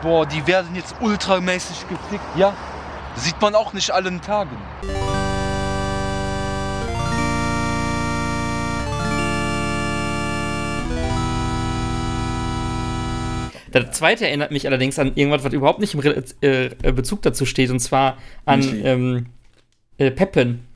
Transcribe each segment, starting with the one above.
boah, die werden jetzt ultramäßig gefickt. Ja, sieht man auch nicht allen Tagen. Der zweite erinnert mich allerdings an irgendwas, was überhaupt nicht im Bezug dazu steht, und zwar an Peppen.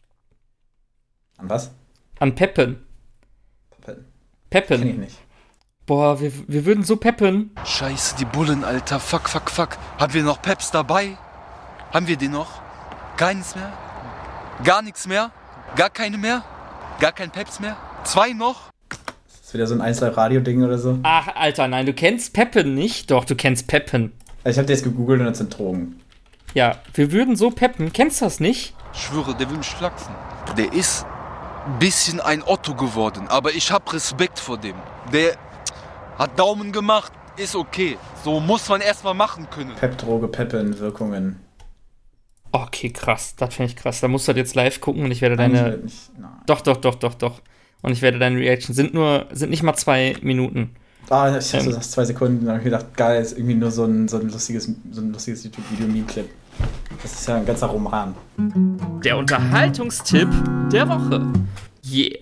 An was? An Peppen. Peppen. Kenn ich nicht. Boah, wir würden so peppen. Scheiße, die Bullen, Alter. Fuck. Haben wir noch Peps dabei? Haben wir die noch? Keines mehr? Gar nichts mehr? Gar keine mehr? Gar kein Peps mehr? 2 noch? Ist wieder so ein Einzel-Radio-Ding oder so? Ach, Alter, nein, du kennst Peppen nicht? Doch, du kennst Peppen. Also ich hab das gegoogelt und das sind Drogen. Ja, wir würden so peppen. Kennst du das nicht? Ich schwöre, der will mich flachsen. Der ist ein bisschen ein Otto geworden, aber ich hab Respekt vor dem. Der hat Daumen gemacht, ist okay. So muss man erstmal machen können. Pep-Droge, Peppen, Wirkungen. Okay, krass. Das finde ich krass. Da musst du halt jetzt live gucken und ich werde Nein, deine... nicht. Nein. Doch. Und ich werde deine Reaction. Sind nicht mal 2 Minuten. Ich dachte, du sagst 2 Sekunden. Dann habe ich gedacht, geil, ist irgendwie nur so ein lustiges YouTube-Video-Meme-Clip. Das ist ja ein ganzer Roman. Der Unterhaltungstipp der Woche. Yeah.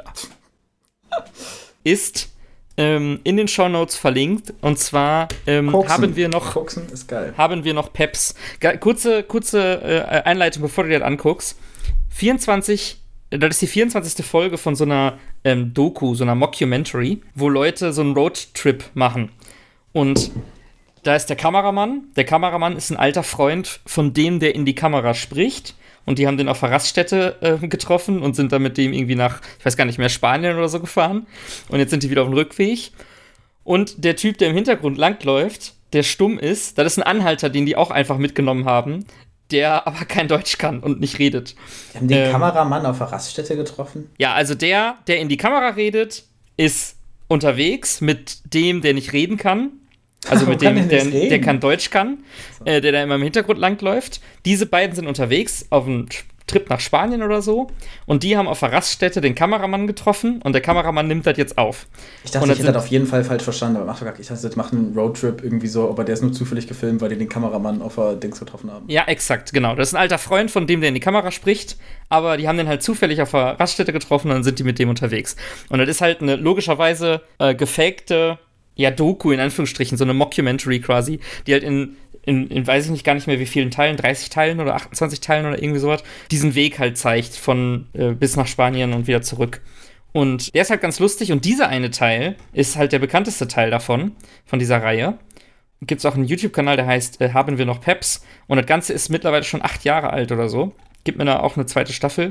Ist in den Shownotes verlinkt. Und zwar haben wir noch... Koksen ist geil. Haben wir noch Peps. Kurze Einleitung, bevor du dir das anguckst. Das ist die 24. Folge von so einer Doku, so einer Mockumentary, wo Leute so einen Roadtrip machen. Und da ist der Kameramann. Der Kameramann ist ein alter Freund von dem, der in die Kamera spricht. Und die haben den auf der Raststätte getroffen und sind dann mit dem irgendwie nach, ich weiß gar nicht mehr, Spanien oder so gefahren. Und jetzt sind die wieder auf dem Rückweg. Und der Typ, der im Hintergrund langläuft, der stumm ist, das ist ein Anhalter, den die auch einfach mitgenommen haben, der aber kein Deutsch kann und nicht redet. Die haben den Kameramann auf der Raststätte getroffen? Ja, also der in die Kamera redet, ist unterwegs mit dem, der nicht reden kann. Also mit dem, der kein Deutsch kann, der da immer im Hintergrund langläuft. Diese beiden sind unterwegs auf einem Trip nach Spanien oder so. Und die haben auf der Raststätte den Kameramann getroffen und der Kameramann nimmt das jetzt auf. Ich dachte, ich hätte das auf jeden Fall falsch verstanden, aber ich dachte, das macht einen Roadtrip irgendwie so, aber der ist nur zufällig gefilmt, weil die den Kameramann auf der Dings getroffen haben. Ja, exakt, genau. Das ist ein alter Freund von dem, der in die Kamera spricht, aber die haben den halt zufällig auf der Raststätte getroffen und dann sind die mit dem unterwegs. Und das ist halt eine logischerweise gefakte Doku in Anführungsstrichen, so eine Mockumentary quasi, die halt in weiß ich nicht gar nicht mehr wie vielen Teilen, 30 Teilen oder 28 Teilen oder irgendwie sowas, diesen Weg halt zeigt von bis nach Spanien und wieder zurück. Und der ist halt ganz lustig und dieser eine Teil ist halt der bekannteste Teil davon, von dieser Reihe. Gibt es auch einen YouTube-Kanal, der heißt Haben wir noch Peps? Und das Ganze ist mittlerweile schon 8 Jahre alt oder so. Gibt mir da auch eine zweite Staffel.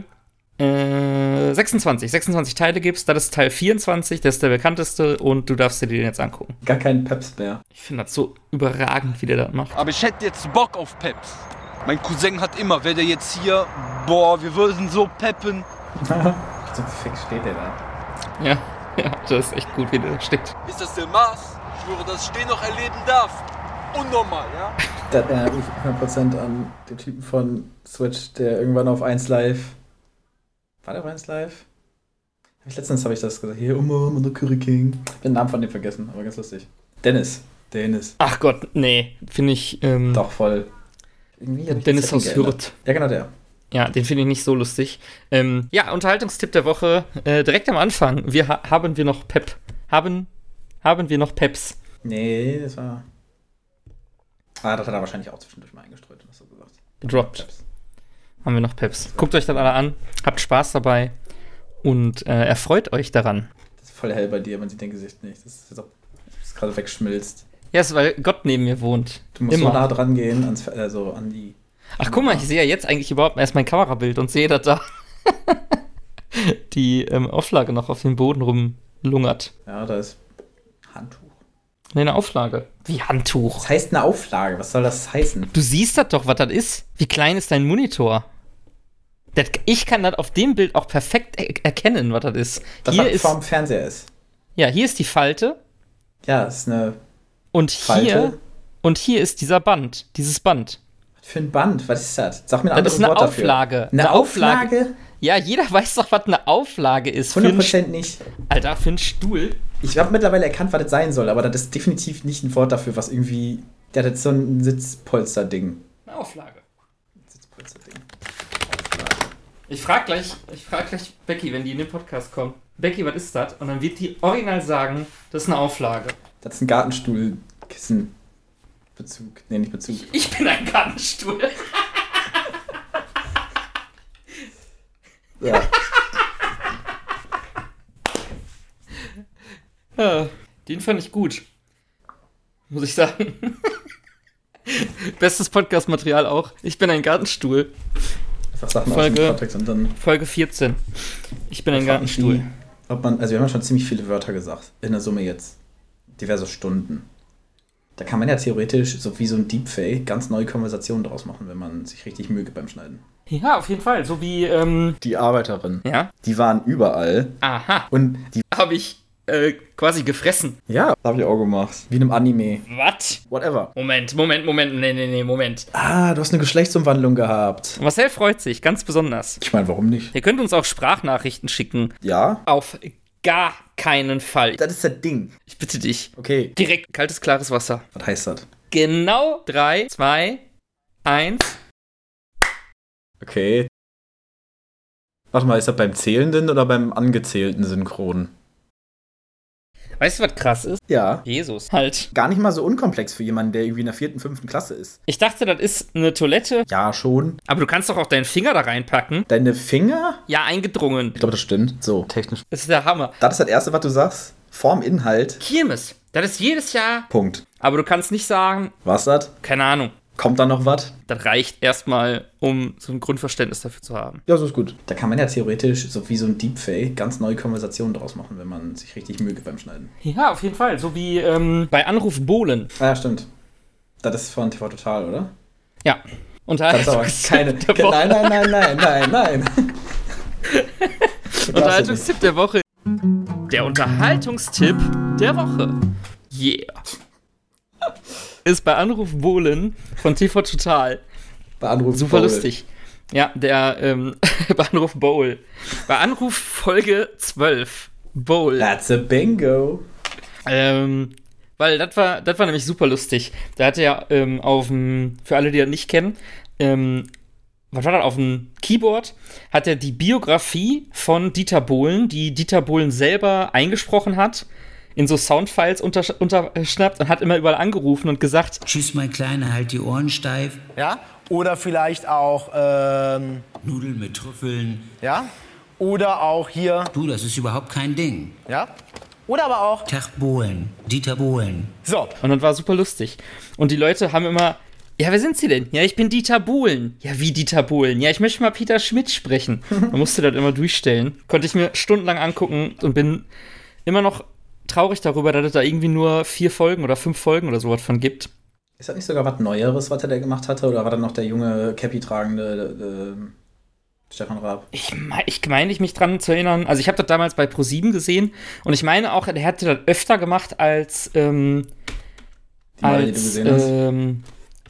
26 Teile gibt's, das ist Teil 24, das ist der bekannteste und du darfst dir den jetzt angucken. Gar kein Peps mehr. Ich finde das so überragend, wie der das macht. Aber ich hätte jetzt Bock auf Peps. Mein Cousin hat immer, wäre der jetzt hier, boah, wir würden so peppen. Zum Fick steht der da. Ja, das ist echt gut, wie der da steht. Ist das der Mars? Ich schwöre, dass ich den noch erleben darf. Unnormal, ja? Das erinnert mich 100% an den Typen von Switch, der irgendwann auf 1 Live... War der auf 1 Live? Letztens habe ich das gesagt. Hier, der Curry King. Ich habe den Namen von dem vergessen, aber ganz lustig. Dennis. Ach Gott, nee. Finde ich... Doch, voll. Dennis aus Hürth. Ja, genau der. Ja, den finde ich nicht so lustig. Unterhaltungstipp der Woche. Direkt am Anfang. Haben wir noch Pep? Haben wir noch Peps? Nee, das war... das hat er wahrscheinlich auch zwischendurch mal eingestreut. Und das so gesagt. Gedroppt. Haben wir noch Peps. Guckt euch das alle an, habt Spaß dabei und erfreut euch daran. Das ist voll hell bei dir, man sieht dein Gesicht nicht. Das ist gerade wegschmilzt. Ja, ist, weil Gott neben mir wohnt. Du musst immer so nah dran gehen, an die... Ach, guck mal, ich sehe ja jetzt eigentlich überhaupt erst mein Kamerabild und sehe, dass da die Auflage noch auf dem Boden rumlungert. Ja, da ist Handtuch. Nee, eine Auflage. Wie Handtuch? Was heißt eine Auflage? Was soll das heißen? Du siehst das doch, was das ist. Wie klein ist dein Monitor? Ich kann das auf dem Bild auch perfekt erkennen, was das ist. Was hier vom Fernseher ist. Ja, hier ist die Falte. Ja, das ist eine und Falte. Hier ist dieses Band. Was für ein Band? Was ist das? Sag mir ein anderes Wort dafür. Das ist eine Auflage. Eine Auflage? Ja, jeder weiß doch, was eine Auflage ist. 100% nicht. Alter, für einen Stuhl. Ich habe mittlerweile erkannt, was das sein soll, aber das ist definitiv nicht ein Wort dafür, was irgendwie Der hat jetzt so ein Sitzpolster-Ding. Eine Auflage. Sitzpolster-Ding. Ich frag gleich Becky, wenn die in den Podcast kommt. Becky, was ist das? Und dann wird die original sagen, das ist eine Auflage. Das ist ein Gartenstuhl-Kissen. Bezug. Nee, nicht Bezug. Ich bin ein Gartenstuhl. Ja. Ja, den fand ich gut. Muss ich sagen. Bestes Podcast-Material auch. Ich bin ein Gartenstuhl. Einfach Sachen aus dem Kontext und dann... Folge 14. Ich bin ein Gartenstuhl. Also wir haben ja schon ziemlich viele Wörter gesagt. In der Summe jetzt. Diverse Stunden. Da kann man ja theoretisch, so wie so ein Deepfake, ganz neue Konversationen draus machen, wenn man sich richtig Mühe gibt beim Schneiden. Ja, auf jeden Fall. So wie, Die Arbeiterin. Ja? Die waren überall. Aha. Und die... Habe ich quasi gefressen. Ja, habe ich auch gemacht. Wie in einem Anime. Was? Whatever. Moment. Nee, Moment. Ah, du hast eine Geschlechtsumwandlung gehabt. Marcel freut sich, ganz besonders. Ich meine, warum nicht? Ihr könnt uns auch Sprachnachrichten schicken. Ja? Auf gar keinen Fall. Das ist das Ding. Ich bitte dich. Okay. Direkt kaltes, klares Wasser. Was heißt das? Genau 3, 2, 1. Okay. Warte mal, ist das beim zählenden oder beim angezählten Synchron? Weißt du, was krass ist? Ja. Jesus. Halt. Gar nicht mal so unkomplex für jemanden, der irgendwie in der 4., 5. Klasse ist. Ich dachte, das ist eine Toilette. Ja, schon. Aber du kannst doch auch deinen Finger da reinpacken. Deine Finger? Ja, eingedrungen. Ich glaube, das stimmt. So, technisch. Das ist der Hammer. Das ist das Erste, was du sagst. Form, Inhalt. Kirmes. Das ist jedes Jahr. Punkt. Aber du kannst nicht sagen, Was das? keine Ahnung. Kommt da noch was? Das reicht erstmal, um so ein Grundverständnis dafür zu haben. Ja, so ist gut. Da kann man ja theoretisch, so wie so ein Deepfake, ganz neue Konversationen draus machen, wenn man sich richtig Mühe gibt beim Schneiden. Ja, auf jeden Fall. So wie bei Anruf Bohlen. Ah, ja, stimmt. Das ist von TV Total, oder? Ja. Und da Das ist aber keine... Nein. Unterhaltungstipp der Woche. Der Unterhaltungstipp der Woche. Yeah. Ist bei Anruf Bohlen von TV Total. Bei Anruf Super Bowl. lustig. Ja, der bei Anruf Bowl. Bei Anruf Folge 12. Bowl. That's a bingo. Weil das war nämlich super lustig. Da hat er auf dem, für alle, die das nicht kennen, was war das, auf dem Keyboard hat er die Biografie von Dieter Bohlen, die Dieter Bohlen selber eingesprochen hat, in so Soundfiles unterschnappt und hat immer überall angerufen und gesagt: Tschüss, mein Kleiner, halt die Ohren steif. Ja? Oder vielleicht auch, Nudeln mit Trüffeln. ja? Oder auch hier, Du, das ist überhaupt kein Ding. ja? Oder aber auch, Tag Bohlen, Dieter Bohlen. so. Und dann war super lustig. Und die Leute haben immer: Ja, wer sind Sie denn? Ja, ich bin Dieter Bohlen. Ja, wie Dieter Bohlen? Ja, ich möchte mal Peter Schmidt sprechen. Man musste das immer durchstellen. Konnte ich mir stundenlang angucken und bin immer noch traurig darüber, dass es da irgendwie nur 4 Folgen oder 5 Folgen oder sowas von gibt. Ist das nicht sogar was Neueres, was er da gemacht hatte? Oder war das noch der junge Cappy-tragende Stefan Raab? Ich meine, mich dran zu erinnern. Also ich habe das damals bei ProSieben gesehen und ich meine auch, der hätte das öfter gemacht als Die neue, die du gesehen hast?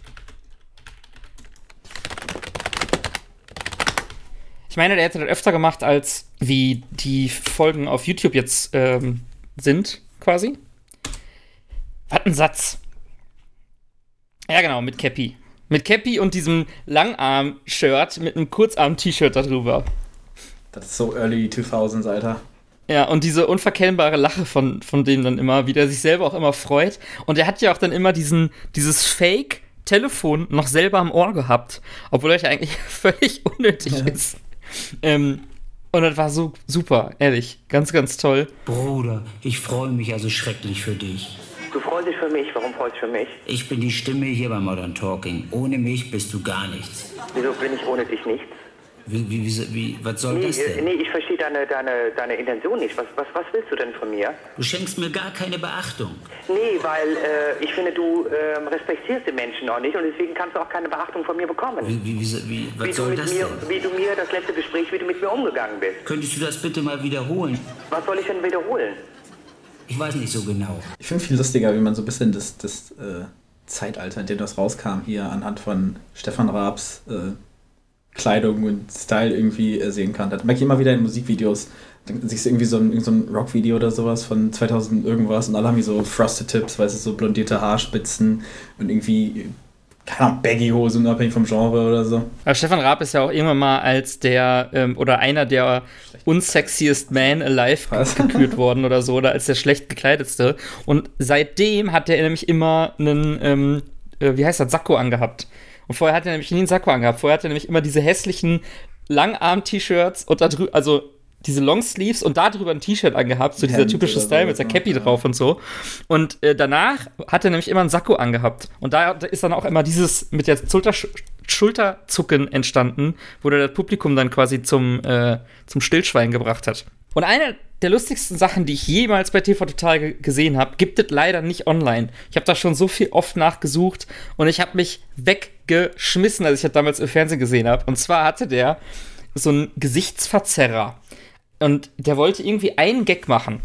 Ich meine, der hätte das öfter gemacht, als wie die Folgen auf YouTube jetzt sind, quasi. Was ein Satz. Ja, genau, mit Cappy. Mit Cappy und diesem Langarm-Shirt mit einem Kurzarm-T-Shirt darüber. Das ist so early 2000s, Alter. Ja, und diese unverkennbare Lache von dem dann immer, wie der sich selber auch immer freut. Und er hat ja auch dann immer dieses Fake-Telefon noch selber am Ohr gehabt, obwohl er ja eigentlich völlig unnötig ist. Und das war so super, ehrlich. Ganz, ganz toll. Bruder, ich freue mich also schrecklich für dich. Du freust dich für mich? Warum freust du dich für mich? Ich bin die Stimme hier bei Modern Talking. Ohne mich bist du gar nichts. Wieso bin ich ohne dich nichts? Was soll das denn? Nee, ich verstehe deine Intention nicht. Was willst du denn von mir? Du schenkst mir gar keine Beachtung. Nee, weil ich finde, du respektierst den Menschen auch nicht und deswegen kannst du auch keine Beachtung von mir bekommen. Was soll das denn? Wie du mir das letzte Gespräch, wie du mit mir umgegangen bist. Könntest du das bitte mal wiederholen? Was soll ich denn wiederholen? Ich weiß nicht so genau. Ich finde viel lustiger, wie man so ein bisschen das Zeitalter, in dem das rauskam, hier anhand von Stefan Raabs Kleidung und Style irgendwie sehen kann. Das merke ich immer wieder in Musikvideos, Dann siehst du irgendwie so ein Rock-Video oder sowas von 2000 irgendwas und alle haben wie so Frosted Tips, weißt du, so blondierte Haarspitzen und irgendwie, keine Ahnung, Baggy-Hose, unabhängig vom Genre oder so. Aber Stefan Raab ist ja auch irgendwann mal als der, oder einer der unsexiest man alive gekürt worden oder so, oder als der schlecht gekleidetste. Und seitdem hat er nämlich immer einen, wie heißt das, Sakko angehabt. Und vorher hat er nämlich nie einen Sakko angehabt. Vorher hat er nämlich immer diese hässlichen Langarm-T-Shirts und da drüber, also diese Longsleeves und da drüber ein T-Shirt angehabt, so dieser typische Style mit der Cappy drauf und so. Und danach hat er nämlich immer einen Sakko angehabt. Und da ist dann auch immer dieses mit der Schulterzucken entstanden, wo der das Publikum dann quasi zum Stillschweigen gebracht hat. Und eine der lustigsten Sachen, die ich jemals bei TV Total gesehen habe, gibt es leider nicht online. Ich habe da schon so viel oft nachgesucht und ich habe mich weggeschmissen, als ich das damals im Fernsehen gesehen habe. Und zwar hatte der so einen Gesichtsverzerrer. Und der wollte irgendwie einen Gag machen.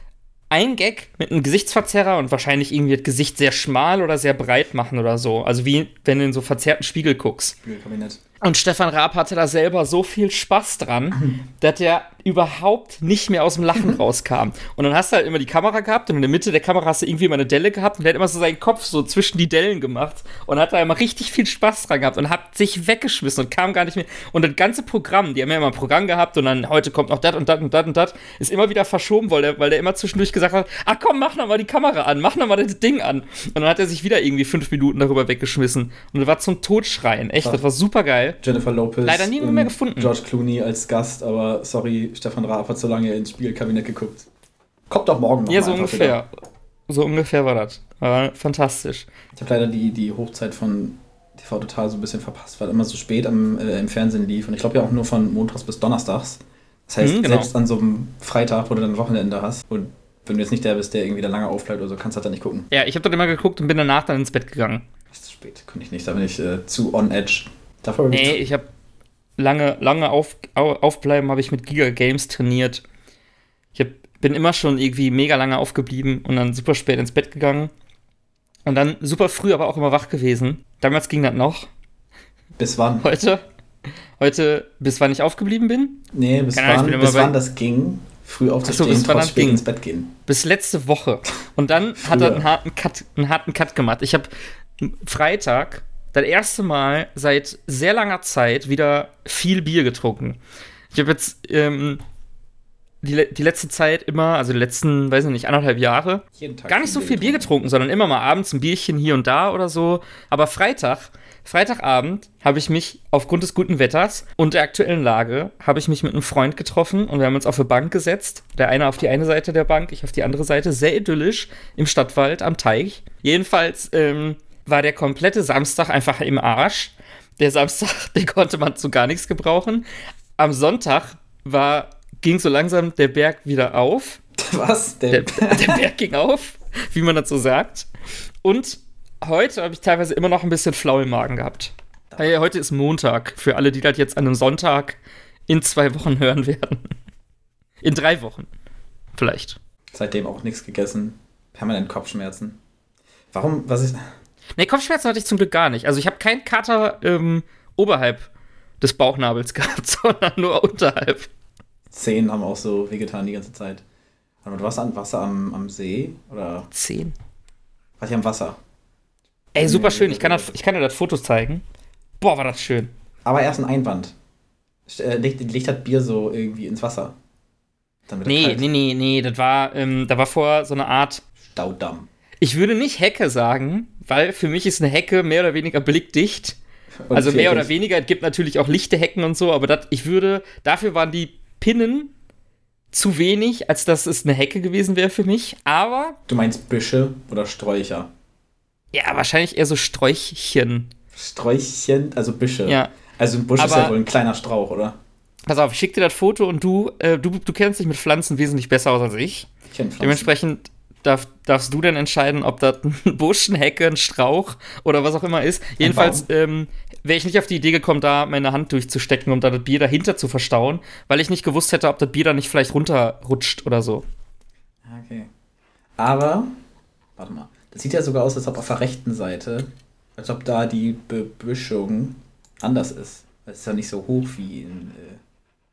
Ein Gag mit einem Gesichtsverzerrer und wahrscheinlich irgendwie das Gesicht sehr schmal oder sehr breit machen oder so. Also wie wenn du in so verzerrten Spiegel guckst. Spiegelkabinett. Und Stefan Raab hatte da selber so viel Spaß dran, dass der überhaupt nicht mehr aus dem Lachen rauskam. Und dann hast du halt immer die Kamera gehabt und in der Mitte der Kamera hast du irgendwie mal eine Delle gehabt und der hat immer so seinen Kopf so zwischen die Dellen gemacht und hat da immer richtig viel Spaß dran gehabt und hat sich weggeschmissen und kam gar nicht mehr. Und das ganze Programm, die haben ja immer ein Programm gehabt und dann heute kommt noch das und das und das und das, ist immer wieder verschoben, weil der immer zwischendurch gesagt hat, ach komm, mach noch mal die Kamera an, mach noch mal das Ding an. Und dann hat er sich wieder irgendwie 5 Minuten darüber weggeschmissen. Und das war zum Totschreien. Echt, das war super geil. Jennifer Lopez. Leider nie mehr gefunden. George Clooney als Gast, aber sorry, Stefan Raab hat so lange ins Spiegelkabinett geguckt. Kommt doch morgen noch. Ja, so ungefähr. Wieder. So ungefähr war das. Aber fantastisch. Ich habe leider die Hochzeit von TV Total so ein bisschen verpasst, weil immer so spät im Fernsehen lief. Und ich glaube ja auch nur von montags bis donnerstags. Das heißt, selbst an so einem Freitag, wo du dann ein Wochenende hast und wenn du jetzt nicht der bist, der irgendwie da lange aufbleibt oder so, kannst du halt dann nicht gucken. Ja, ich habe dort immer geguckt und bin danach dann ins Bett gegangen. Das ist zu spät, konnte ich nicht. Da bin ich zu on edge. Dafür nee, ich habe lange aufbleiben habe ich mit Giga Games trainiert. Bin immer schon irgendwie mega lange aufgeblieben und dann super spät ins Bett gegangen. Und dann super früh, aber auch immer wach gewesen. Damals ging das noch. Bis wann? Heute, bis wann ich aufgeblieben bin? Nee, bis wann das ging, früh aufzustehen, trotz spät ins Bett gehen. Bis letzte Woche. Und dann hat er einen harten Cut gemacht. Ich habe Freitag das erste Mal seit sehr langer Zeit wieder viel Bier getrunken. Ich habe jetzt die letzte Zeit immer, also die letzten, weiß ich nicht, 1,5 Jahre, gar nicht so viel Bier getrunken, sondern immer mal abends ein Bierchen hier und da oder so. Aber Freitagabend habe ich mich aufgrund des guten Wetters und der aktuellen Lage, habe ich mich mit einem Freund getroffen und wir haben uns auf eine Bank gesetzt. Der eine auf die eine Seite der Bank, ich auf die andere Seite, sehr idyllisch im Stadtwald am Teich. Jedenfalls war der komplette Samstag einfach im Arsch. Der Samstag, den konnte man zu gar nichts gebrauchen. Am Sonntag ging so langsam der Berg wieder auf. Was? Der Berg ging auf, wie man das so sagt. Und heute habe ich teilweise immer noch ein bisschen flau im Magen gehabt. Hey, heute ist Montag, für alle, die das jetzt an einem Sonntag in 2 Wochen hören werden. In 3 Wochen. Vielleicht. Seitdem auch nichts gegessen. Permanent Kopfschmerzen. Warum? Was ist... Nee, Kopfschmerzen hatte ich zum Glück gar nicht. Also ich habe keinen Kater oberhalb des Bauchnabels gehabt, sondern nur unterhalb. Zehen haben auch so wehgetan die ganze Zeit. Aber du warst an Wasser am See? Oder? 10. War ich am Wasser? Ey, super schön. Ich kann dir das Fotos zeigen. Boah, war das schön. Aber erst ein Einwand. Legt das Bier so irgendwie ins Wasser? Nee. Das war, da war vorher so eine Art Staudamm. Ich würde nicht Hecke sagen, weil für mich ist eine Hecke mehr oder weniger blickdicht. Und also mehr oder weniger. Es gibt natürlich auch lichte Hecken und so, aber dafür waren die Pinnen zu wenig, als dass es eine Hecke gewesen wäre für mich. Aber. Du meinst Büsche oder Sträucher? Ja, wahrscheinlich eher so Sträuchchen. Sträuchchen, also Büsche. Ja. Also ein Busch ist ja wohl ein kleiner Strauch, oder? Pass auf, ich schick dir das Foto und du kennst dich mit Pflanzen wesentlich besser aus als ich. Ich kenn Pflanzen. Dementsprechend darfst du dann entscheiden, ob das ein Busch, eine Hecke, ein Strauch oder was auch immer ist. Jedenfalls wäre ich nicht auf die Idee gekommen, da meine Hand durchzustecken, um da das Bier dahinter zu verstauen, weil ich nicht gewusst hätte, ob das Bier da nicht vielleicht runterrutscht oder so. Okay. Aber, warte mal, das sieht ja sogar aus, als ob auf der rechten Seite, als ob da die Bebüschung anders ist. Das ist ja nicht so hoch wie in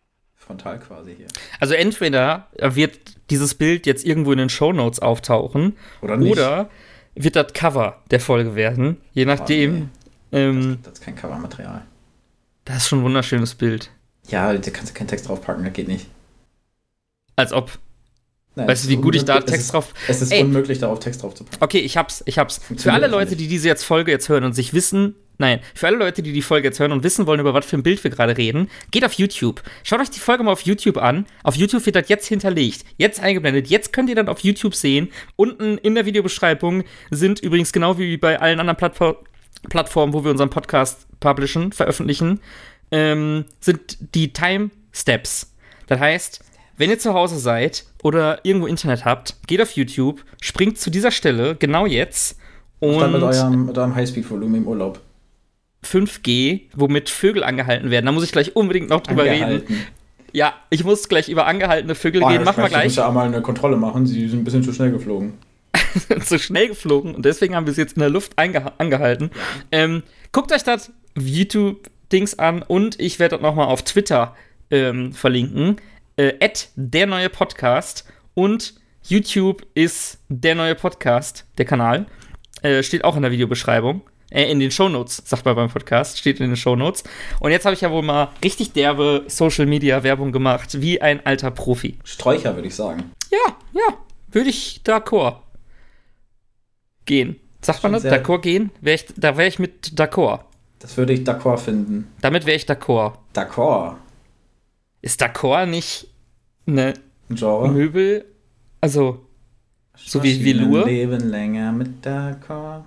frontal quasi hier. Also entweder wird dieses Bild jetzt irgendwo in den Shownotes auftauchen Oder nicht. oder wird das Cover der Folge werden, je nachdem. Das ist kein Covermaterial. Das ist schon ein wunderschönes Bild. Ja, da kannst du keinen Text draufpacken, das geht nicht. Als ob. Nein, Weißt du, wie gut ich da Text drauf... Es ist unmöglich, darauf Text drauf zu packen. Okay, ich hab's. Für alle einfach Leute, nicht. die diese Folge jetzt hören und sich wissen... Nein, für alle Leute, die Folge jetzt hören und wissen wollen, über was für ein Bild wir gerade reden, geht auf YouTube. Schaut euch die Folge mal auf YouTube an. Auf YouTube wird das jetzt hinterlegt. Jetzt eingeblendet. Jetzt könnt ihr dann auf YouTube sehen. Unten in der Videobeschreibung sind übrigens genau wie bei allen anderen Plattformen, wo wir unseren Podcast veröffentlichen, sind die Time-Steps. Das heißt, wenn ihr zu Hause seid oder irgendwo Internet habt, geht auf YouTube, springt zu dieser Stelle, genau jetzt, und dann mit eurem Highspeed-Volumen im Urlaub. 5G, womit Vögel angehalten werden. Da muss ich gleich unbedingt noch drüber reden. Ja, ich muss gleich über angehaltene Vögel reden. Machen wir gleich. Ich muss ja einmal eine Kontrolle machen. Sie sind ein bisschen zu schnell geflogen. Zu schnell geflogen und deswegen haben wir es jetzt in der Luft angehalten. Guckt euch das YouTube-Dings an und ich werde das nochmal auf Twitter verlinken. @der neue Podcast und YouTube ist der neue Podcast, der Kanal. Steht auch in der Videobeschreibung. In den Shownotes, sagt man beim Podcast, steht in den Shownotes. Und jetzt habe ich ja wohl mal richtig derbe Social-Media-Werbung gemacht, wie ein alter Profi. Sträucher, würde ich sagen. Ja, würde ich d'accord gehen. Sagt man das? D'accord gehen? Da wäre ich mit d'accord. Das würde ich d'accord finden. Damit wäre ich d'accord. D'accord. Ist d'accord nicht eine Ein Genre? Möbel? Also, so wie Velour? Leben länger mit d'accord.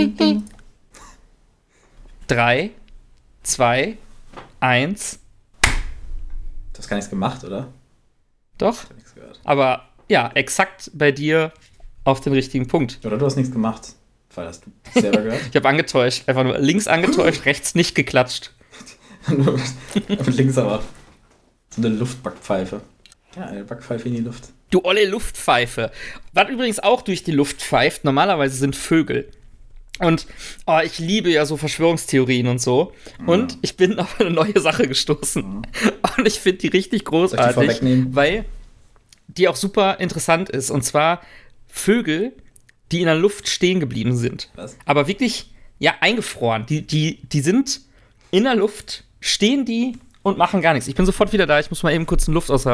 3, 2, 1. Du hast gar nichts gemacht, oder? Doch. Ich hab nichts gehört. Aber ja, exakt bei dir auf den richtigen Punkt. Oder du hast nichts gemacht. Weil hast du selber gehört? Ich habe angetäuscht. Einfach nur links angetäuscht, rechts nicht geklatscht. Links aber. So eine Luftbackpfeife. Ja, eine Backpfeife in die Luft. Du olle Luftpfeife. Was übrigens auch durch die Luft pfeift, normalerweise sind Vögel. Und ich liebe ja so Verschwörungstheorien und so. Und ich bin auf eine neue Sache gestoßen. Und ich finde die richtig großartig, Soll ich die vorwegnehmen? weil die auch super interessant ist. Und zwar Vögel, die in der Luft stehen geblieben sind. Was? Aber wirklich, ja, eingefroren. Die sind in der Luft, stehen die und machen gar nichts. Ich bin sofort wieder da. Ich muss mal eben kurz Luft aus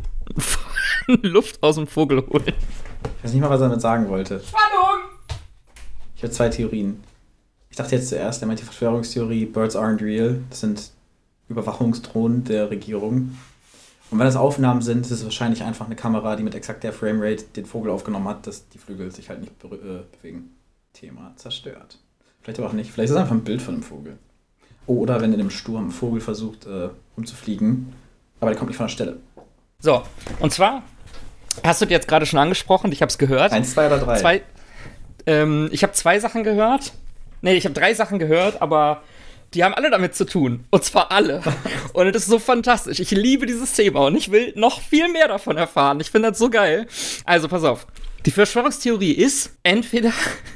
dem Vogel holen. Ich weiß nicht mal, was er damit sagen wollte. Spannung! Ich habe 2 Theorien. Ich dachte jetzt zuerst, er meint die Verschwörungstheorie, Birds aren't real. Das sind Überwachungsdrohnen der Regierung. Und wenn das Aufnahmen sind, ist es wahrscheinlich einfach eine Kamera, die mit exakt der Framerate den Vogel aufgenommen hat, dass die Flügel sich halt nicht bewegen. Thema zerstört. Vielleicht aber auch nicht. Vielleicht ist es einfach ein Bild von einem Vogel. Oder wenn in einem Sturm ein Vogel versucht, umzufliegen, aber der kommt nicht von der Stelle. So, und zwar hast du dir jetzt gerade schon angesprochen, ich habe es gehört. 1, 2 oder 3? Ich habe 2 Sachen gehört. Nee, ich habe 3 Sachen gehört, aber die haben alle damit zu tun. Und zwar alle. Und das ist so fantastisch. Ich liebe dieses Thema und ich will noch viel mehr davon erfahren. Ich finde das so geil. Also, pass auf. Die Verschwörungstheorie ist, entweder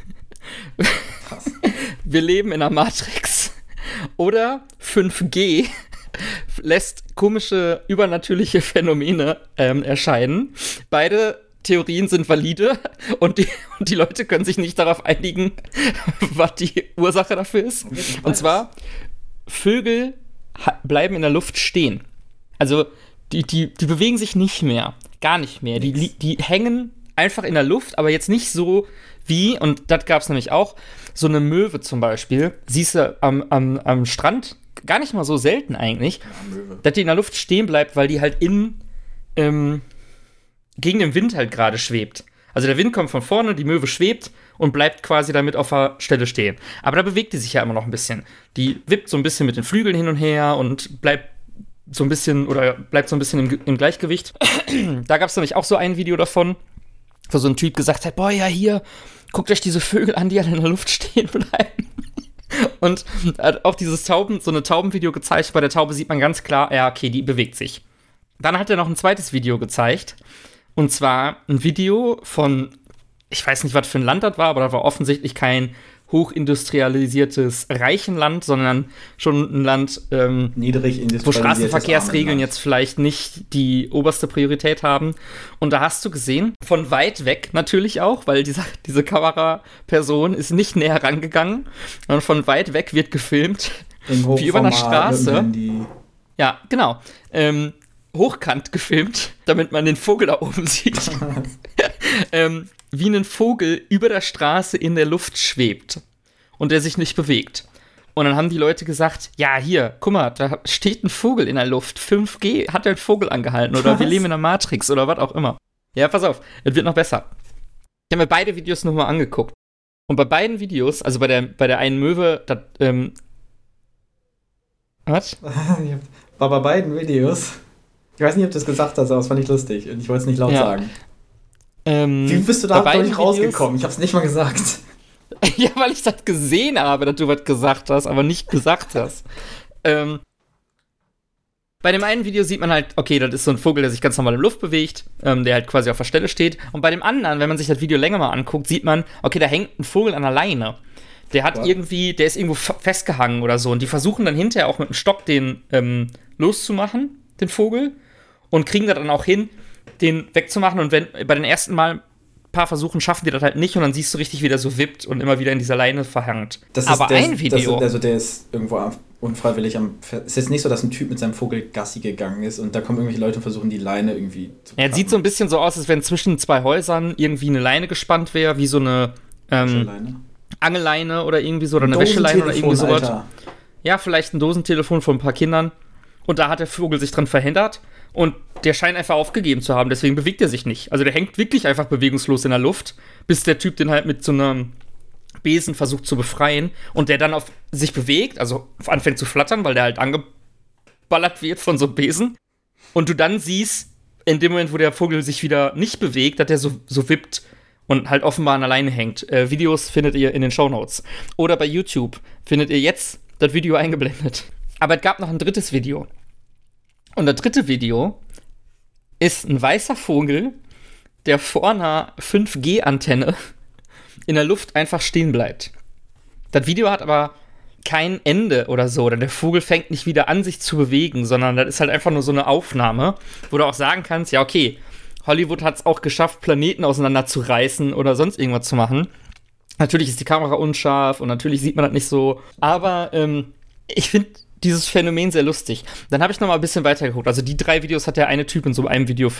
wir leben in einer Matrix oder 5G lässt komische, übernatürliche Phänomene erscheinen. Beide Theorien sind valide und die Leute können sich nicht darauf einigen, was die Ursache dafür ist. Und zwar, Vögel bleiben in der Luft stehen. Also, die bewegen sich nicht mehr. Gar nicht mehr. Die hängen einfach in der Luft, aber jetzt nicht so wie, und das gab es nämlich auch, so eine Möwe zum Beispiel, siehst du am Strand, gar nicht mal so selten eigentlich, dass die in der Luft stehen bleibt, weil die halt gegen den Wind halt gerade schwebt. Also der Wind kommt von vorne, die Möwe schwebt und bleibt quasi damit auf der Stelle stehen. Aber da bewegt die sich ja immer noch ein bisschen. Die wippt so ein bisschen mit den Flügeln hin und her und bleibt so ein bisschen im Gleichgewicht. Da gab es nämlich auch so ein Video davon, wo so ein Typ gesagt hat, boah, ja, hier, guckt euch diese Vögel an, die alle in der Luft stehen bleiben. Und hat auch so eine Taubenvideo gezeigt. Bei der Taube sieht man ganz klar, ja, okay, die bewegt sich. Dann hat er noch ein zweites Video gezeigt. Und zwar ein Video von, ich weiß nicht, was für ein Land das war, aber da war offensichtlich kein hochindustrialisiertes reichen Land, sondern schon ein Land, Niedrig industrialisiertes wo Straßenverkehrsregeln Armenland. jetzt vielleicht nicht die oberste Priorität haben. Und da hast du gesehen, von weit weg natürlich auch, weil diese Kameraperson ist nicht näher rangegangen, sondern von weit weg wird gefilmt, wie über einer Straße. Ja, genau. Hochkant gefilmt, damit man den Vogel da oben sieht. Wie ein Vogel über der Straße in der Luft schwebt und der sich nicht bewegt. Und dann haben die Leute gesagt, ja, hier, guck mal, da steht ein Vogel in der Luft. 5G hat der Vogel angehalten oder wir leben in der Matrix oder was auch immer. Ja, pass auf, es wird noch besser. Ich habe mir beide Videos nochmal angeguckt. Und bei beiden Videos, also bei der einen Möwe, was? War bei beiden Videos. Ich weiß nicht, ob du das gesagt hast, aber das fand ich lustig und ich wollte es nicht laut sagen. Wie bist du da nicht rausgekommen? Ich hab's nicht mal gesagt. Ja, weil ich das gesehen habe, dass du was gesagt hast, aber nicht gesagt hast. Bei dem einen Video sieht man halt, okay, das ist so ein Vogel, der sich ganz normal in der Luft bewegt, der halt quasi auf der Stelle steht. Und bei dem anderen, wenn man sich das Video länger mal anguckt, sieht man, okay, da hängt ein Vogel an der Leine. Der ist irgendwo festgehangen oder so. Und die versuchen dann hinterher auch mit einem Stock den loszumachen, den Vogel. Und kriegen das dann auch hin, den wegzumachen. Und wenn bei den ersten Mal ein paar Versuchen schaffen die das halt nicht. Und dann siehst du richtig, wie der so wippt und immer wieder in dieser Leine verhangt. Video. Der ist irgendwo unfreiwillig Es ist jetzt nicht so, dass ein Typ mit seinem Vogel Gassi gegangen ist und da kommen irgendwelche Leute und versuchen, die Leine irgendwie zu packen. Er sieht so ein bisschen so aus, als wenn zwischen zwei Häusern irgendwie eine Leine gespannt wäre, wie so eine Angelleine oder irgendwie so, oder eine Wäscheleine oder irgendwie sowas. Alter. Ja, vielleicht ein Dosentelefon von ein paar Kindern. Und da hat der Vogel sich dran verhindert und der scheint einfach aufgegeben zu haben, deswegen bewegt er sich nicht. Also der hängt wirklich einfach bewegungslos in der Luft, bis der Typ den halt mit so einem Besen versucht zu befreien und der dann auf sich bewegt, also anfängt zu flattern, weil der halt angeballert wird von so einem Besen. Und du dann siehst, in dem Moment, wo der Vogel sich wieder nicht bewegt, dass der so wippt und halt offenbar an der Leine hängt. Videos findet ihr in den Shownotes. Oder bei YouTube findet ihr jetzt das Video eingeblendet. Aber es gab noch ein drittes Video. Und das dritte Video ist ein weißer Vogel, der vor einer 5G-Antenne in der Luft einfach stehen bleibt. Das Video hat aber kein Ende oder so, oder der Vogel fängt nicht wieder an, sich zu bewegen, sondern das ist halt einfach nur so eine Aufnahme, wo du auch sagen kannst, ja okay, Hollywood hat es auch geschafft, Planeten auseinanderzureißen oder sonst irgendwas zu machen. Natürlich ist die Kamera unscharf und natürlich sieht man das nicht so, aber ich finde dieses Phänomen sehr lustig. Dann habe ich noch mal ein bisschen weitergeguckt. Also die 3 Videos hat der eine Typ in so einem Video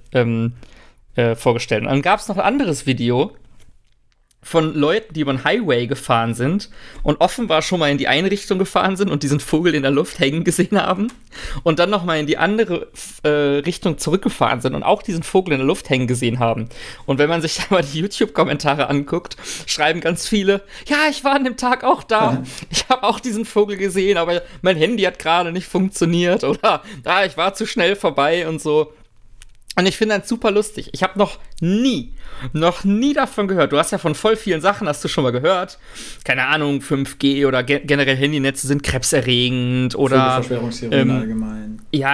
vorgestellt. Und dann gab es noch ein anderes Video von Leuten, die über den Highway gefahren sind und offenbar schon mal in die eine Richtung gefahren sind und diesen Vogel in der Luft hängen gesehen haben und dann noch mal in die andere Richtung zurückgefahren sind und auch diesen Vogel in der Luft hängen gesehen haben. Und wenn man sich da mal die YouTube-Kommentare anguckt, schreiben ganz viele, ja, ich war an dem Tag auch da, ich habe auch diesen Vogel gesehen, aber mein Handy hat gerade nicht funktioniert oder ich war zu schnell vorbei und so. Und ich finde das super lustig. Ich habe noch nie davon gehört. Du hast ja von voll vielen Sachen, hast du schon mal gehört. Keine Ahnung, 5G oder generell Handynetze sind krebserregend oder Verschwörungstheorien allgemein. Ja,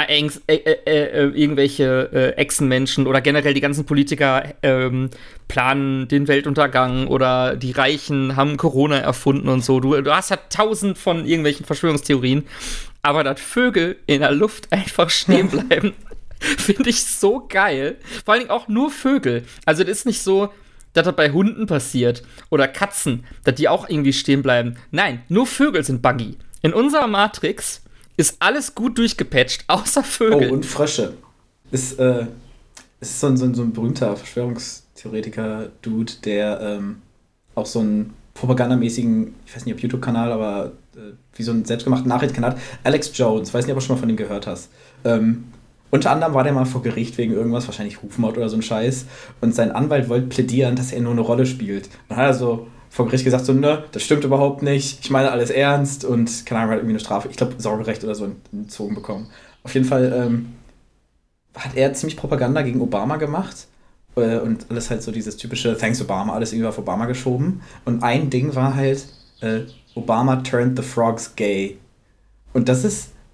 irgendwelche Echsenmenschen oder generell die ganzen Politiker planen den Weltuntergang oder die Reichen haben Corona erfunden und so. Du hast ja 1000 von irgendwelchen Verschwörungstheorien. Aber dass Vögel in der Luft einfach stehen bleiben, finde ich so geil. Vor allen Dingen auch nur Vögel. Also das ist nicht so, dass das bei Hunden passiert oder Katzen, dass die auch irgendwie stehen bleiben. Nein, nur Vögel sind buggy. In unserer Matrix ist alles gut durchgepatcht, außer Vögel. Oh, und Frösche. Ist so ein berühmter Verschwörungstheoretiker-Dude, der auch so einen propagandamäßigen, ich weiß nicht, ob YouTube-Kanal, aber wie so einen selbstgemachten Nachrichtenkanal hat. Alex Jones, weiß nicht, ob du schon mal von ihm gehört hast. Unter anderem war der mal vor Gericht wegen irgendwas, wahrscheinlich Rufmord oder so ein Scheiß. Und sein Anwalt wollte plädieren, dass er nur eine Rolle spielt. Und dann hat er so vor Gericht gesagt, so, ne, das stimmt überhaupt nicht. Ich meine alles ernst. Und keine Ahnung, hat irgendwie eine Strafe, ich glaube, Sorgerecht oder so entzogen bekommen. Auf jeden Fall hat er ziemlich Propaganda gegen Obama gemacht. Und alles halt so dieses typische Thanks Obama, alles irgendwie auf Obama geschoben. Und ein Ding war halt, Obama turned the frogs gay. Und das ist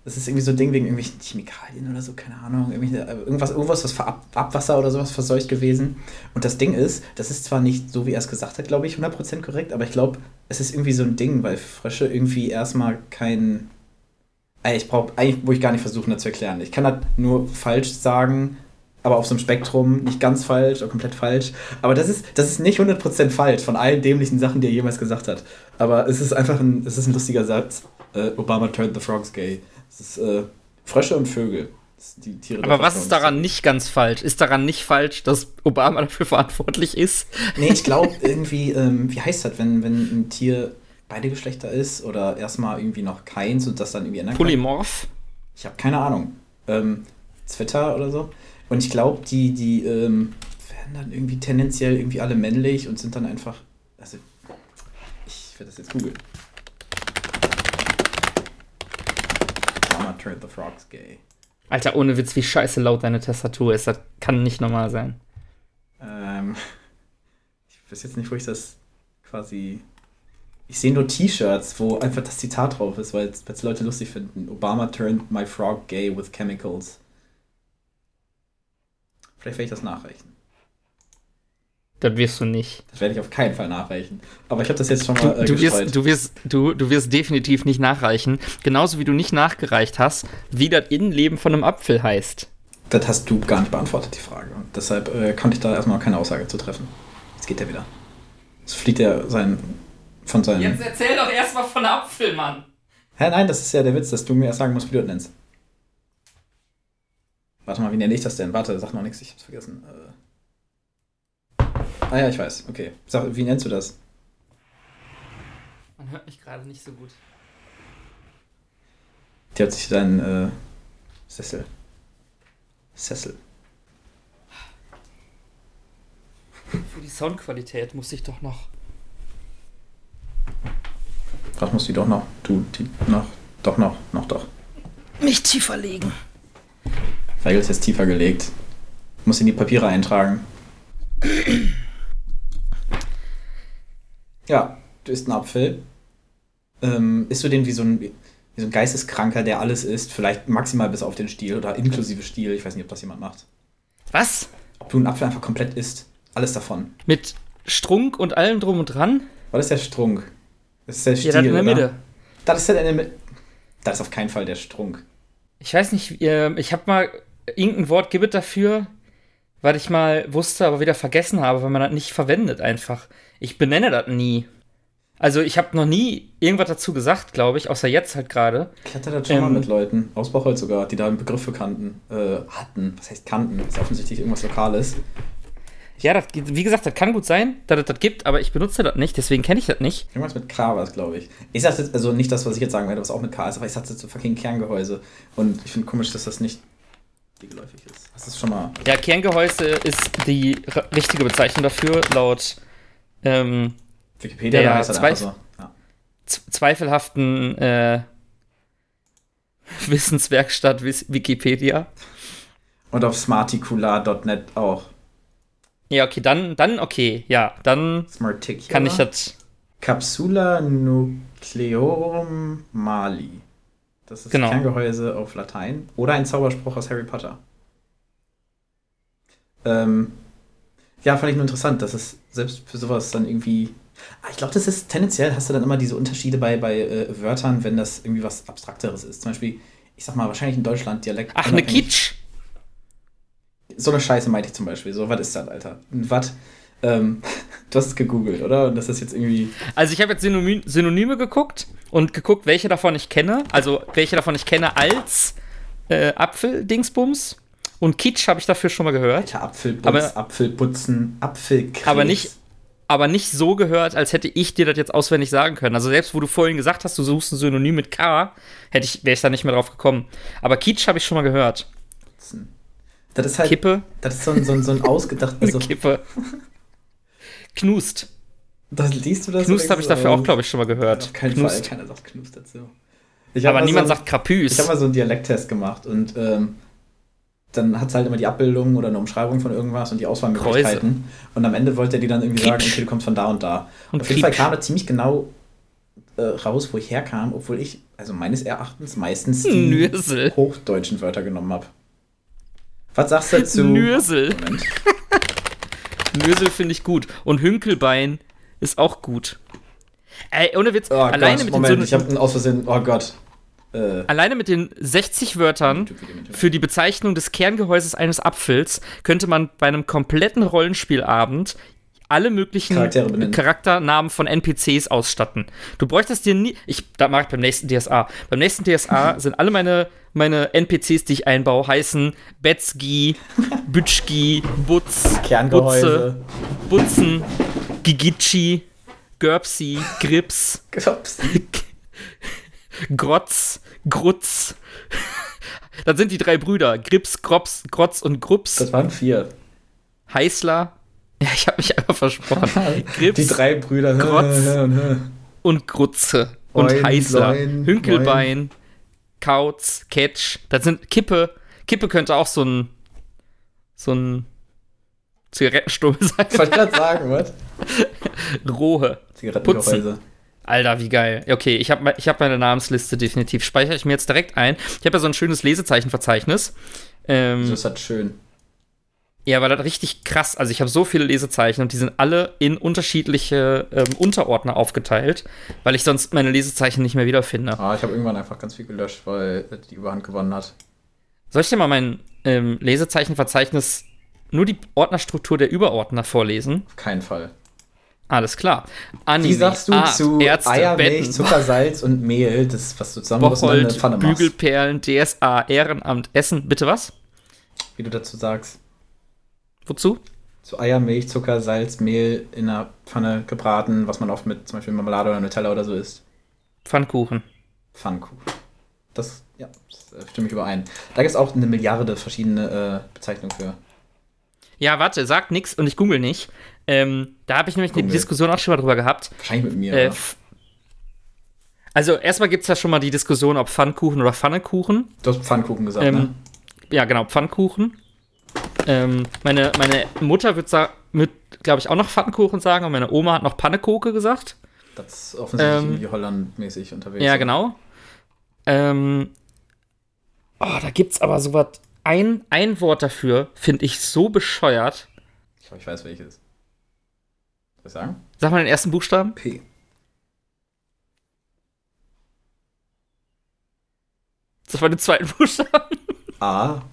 Das ist irgendwie so ein Ding wegen irgendwelchen Chemikalien oder so, keine Ahnung. Irgendwas was für Abwasser oder sowas verseucht gewesen. Und das Ding ist, das ist zwar nicht so, wie er es gesagt hat, glaube ich, 100% korrekt, aber ich glaube, es ist irgendwie so ein Ding, weil Frösche irgendwie erstmal kein... Ich brauche eigentlich, wo ich gar nicht versuchen, das zu erklären. Ich kann das nur falsch sagen, aber auf so einem Spektrum nicht ganz falsch oder komplett falsch. Aber das ist nicht 100% falsch von allen dämlichen Sachen, die er jemals gesagt hat. Aber es ist einfach ein lustiger Satz. Obama turned the frogs gay. Es ist Frösche und Vögel. Das sind die Tiere. Aber was ist daran nicht ganz falsch? Ist daran nicht falsch, dass Obama dafür verantwortlich ist? Nee, ich glaube irgendwie, wie heißt das, wenn ein Tier beide Geschlechter ist oder erstmal irgendwie noch keins und das dann irgendwie ändern kann? Polymorph? Ich habe keine Ahnung. Zwitter oder so. Und ich glaube, die werden dann irgendwie tendenziell irgendwie alle männlich und sind dann einfach, also ich werde das jetzt googeln. Obama turned the frogs gay. Alter, ohne Witz, wie scheiße laut deine Tastatur ist. Das kann nicht normal sein. Ich weiß jetzt nicht, wo ich das quasi... Ich sehe nur T-Shirts, wo einfach das Zitat drauf ist, weil es Leute lustig finden. Obama turned my frog gay with chemicals. Vielleicht werde ich das nachreichen. Das wirst du nicht. Das werde ich auf keinen Fall nachreichen. Aber ich habe das jetzt schon mal Du gestreut. wirst definitiv nicht nachreichen. Genauso wie du nicht nachgereicht hast, wie das Innenleben von einem Apfel heißt. Das hast du gar nicht beantwortet, die Frage. Und deshalb konnte ich da erstmal keine Aussage zu treffen. Jetzt geht er wieder. Jetzt fliegt er von seinem... Jetzt erzähl doch erstmal von Apfel, Mann. Hä, nein, das ist ja der Witz, dass du mir erst sagen musst, wie du das nennst. Warte mal, wie nenne ich das denn? Warte, sag noch nichts, ich hab's vergessen. Ah ja, ich weiß, okay. Sag, wie nennst du das? Man hört mich gerade nicht so gut. Die hat sich dein Sessel. Für die Soundqualität muss ich doch noch... Was muss die doch noch? Doch. mich tiefer legen. Feigl ist jetzt tiefer gelegt. Muss in die Papiere eintragen. Ja, du isst einen Apfel. Isst du den wie so ein Geisteskranker, der alles isst? Vielleicht maximal bis auf den Stiel oder inklusive Stiel. Ich weiß nicht, ob das jemand macht. Was? Ob du einen Apfel einfach komplett isst. Alles davon. Mit Strunk und allem drum und dran? Was ist der Strunk? Das ist der Stiel, Ja, das in der Mitte. Das ist der in der Mitte. Das ist auf keinen Fall der Strunk. Ich weiß nicht, ich habe mal irgendein Wort gibt es dafür, was ich mal wusste, aber wieder vergessen habe, weil man das nicht verwendet einfach. Ich benenne das nie. Also ich habe noch nie irgendwas dazu gesagt, glaube ich, außer jetzt halt gerade. Ich hatte das schon mal mit Leuten, aus Bocholt sogar, die da einen Begriff für hatten. Was heißt kannten? Das ist offensichtlich irgendwas Lokales. Ja, das, wie gesagt, das kann gut sein, dass es das gibt, aber ich benutze das nicht, deswegen kenne ich das nicht. Irgendwas mit K war es, glaube ich. Ich sagte jetzt, also nicht das, was ich jetzt sagen werde, was auch mit K ist, aber ich sagte so fucking Kerngehäuse. Und ich finde komisch, dass das nicht geläufig ist. Hast du das schon mal... Ja, Kerngehäuse ist die richtige Bezeichnung dafür, laut Wikipedia, da heißt das einfach so. Ja. Zweifelhaften Wissenswerkstatt Wikipedia. Und auf smarticular.net auch. Ja, okay, dann okay, ja, dann Smarticular. kann ich das... Capsula nucleorum mali. Das ist Kerngehäuse auf Latein. Oder ein Zauberspruch aus Harry Potter. Ja, fand ich nur interessant, dass es selbst für sowas dann irgendwie... Ich glaube, das ist tendenziell, hast du dann immer diese Unterschiede bei Wörtern, wenn das irgendwie was Abstrakteres ist. Zum Beispiel, ich sag mal, wahrscheinlich in Deutschland Dialekt... Ach, eine Kitsch! So eine Scheiße meinte ich zum Beispiel. So, was ist das, Alter? Was? Du hast es gegoogelt, oder? Und das ist jetzt irgendwie... Also ich habe jetzt Synonyme geguckt und geguckt, welche davon ich kenne. Also welche davon ich kenne als Apfel-Dingsbums. Und Kitsch habe ich dafür schon mal gehört. Alter, Apfelputzen, Apfelkrebs. Aber nicht so gehört, als hätte ich dir das jetzt auswendig sagen können. Also selbst, wo du vorhin gesagt hast, du suchst ein Synonym mit K, wäre ich da nicht mehr drauf gekommen. Aber Kitsch habe ich schon mal gehört. Das ist halt... Kippe. Das ist so ein ausgedacht... Also, Kippe. Knust. Liest du das? Knust habe ich dafür auch, glaube ich, schon mal gehört. Auf keinen Fall, keiner sagt Knust dazu. Aber niemand sagt Krapüs. Ich habe mal so einen Dialekttest gemacht und dann hat es halt immer die Abbildung oder eine Umschreibung von irgendwas und die Auswahlmöglichkeiten. Und am Ende wollte er die dann irgendwie sagen, okay, du kommst von da und da. Und auf jeden Fall kam da ziemlich genau raus, wo ich herkam, obwohl ich, also meines Erachtens, meistens die Nürsel. hochdeutschen Wörter genommen habe. Was sagst du dazu? Nürsel. Moment. Nürsel finde ich gut. Und Hünkelbein ist auch gut. Ey, ohne Witz, Oh alleine Gott, mit Moment, den ich habe aus Versehen, oh Gott. Alleine mit den 60 Wörtern für die Bezeichnung des Kerngehäuses eines Apfels könnte man bei einem kompletten Rollenspielabend alle möglichen Charaktere benennen. Charakternamen von NPCs ausstatten. Du bräuchtest dir nie. Da mache ich beim nächsten DSA. Beim nächsten DSA sind alle meine NPCs, die ich einbaue, heißen Betzgi, Bütschki, Butz, Kerngehäuse. Butzen, Gigici, Görbsi, Grips, Grotz, Grutz. Dann sind die 3 Brüder. Grips, Grops, Grotz und Grups. Das waren 4. Heißler. Ja, ich habe mich einfach versprochen. Grips, Die 3 Brüder. Grotz und Grutze. Und Oin, Heißler. Loin, Hünkelbein, Kauz, Ketsch. Das sind Kippe. Kippe könnte auch so ein Zigarettensturm sein. Wollte ich gerade sagen, was? Rohe. Zigarettengehäuse. Alter, wie geil. Okay, ich hab meine Namensliste definitiv. Speichere ich mir jetzt direkt ein. Ich habe ja so ein schönes Lesezeichenverzeichnis. Das ist halt schön. Ja, weil das richtig krass. Also ich habe so viele Lesezeichen und die sind alle in unterschiedliche Unterordner aufgeteilt, weil ich sonst meine Lesezeichen nicht mehr wiederfinde. Ich habe irgendwann einfach ganz viel gelöscht, weil die Überhand gewonnen hat. Soll ich dir mal mein Lesezeichenverzeichnis, nur die Ordnerstruktur der Überordner vorlesen? Auf keinen Fall. Alles klar. Anime, Wie sagst du Art, zu Ärzte, Eier, Betten, Milch, Zucker, Salz und Mehl, das, was du zusammen in eine Bocholt, Pfanne machst? Bügelperlen, DSA, Ehrenamt, Essen. Bitte was? Wie du dazu sagst. Wozu? Zu Eier, Milch, Zucker, Salz, Mehl in einer Pfanne gebraten, was man oft mit zum Beispiel Marmelade oder Nutella oder so isst. Pfannkuchen. Pfannkuchen. Das stimme ich überein. Da gibt es auch 1 Milliarde verschiedene Bezeichnungen für. Ja, warte, sag nix und ich google nicht. Da habe ich nämlich eine Google. Diskussion auch schon mal drüber gehabt. Wahrscheinlich mit mir. oder? Also erstmal gibt es ja schon mal die Diskussion, ob Pfannkuchen oder Pfannekuchen. Du hast Pfannkuchen gesagt, ne? Ja, genau, Pfannkuchen. Meine Mutter wird, glaube ich, auch noch Pfannkuchen sagen und meine Oma hat noch Pannekoke gesagt. Das ist offensichtlich irgendwie Holland-mäßig unterwegs. Ja, genau. Da gibt's aber sowas. Ein Wort dafür finde ich so bescheuert. Ich glaube, ich weiß welches. Soll ich sagen? Sag mal den ersten Buchstaben. P. Das war den zweiten Buchstaben. A.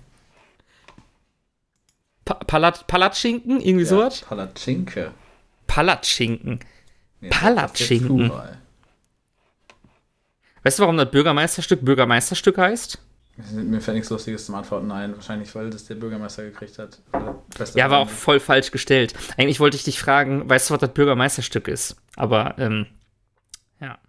Palatschinken? Irgendwie sowas? Palatschinke. Palatschinken. Nee, Palatschinken. das ist der Plural. Weißt du, warum das Bürgermeisterstück heißt? Mir fällt nichts Lustiges zum Antworten ein. Wahrscheinlich, weil das der Bürgermeister gekriegt hat. Ja, war auch voll falsch gestellt. Eigentlich wollte ich dich fragen, weißt du, was das Bürgermeisterstück ist? Aber, ja.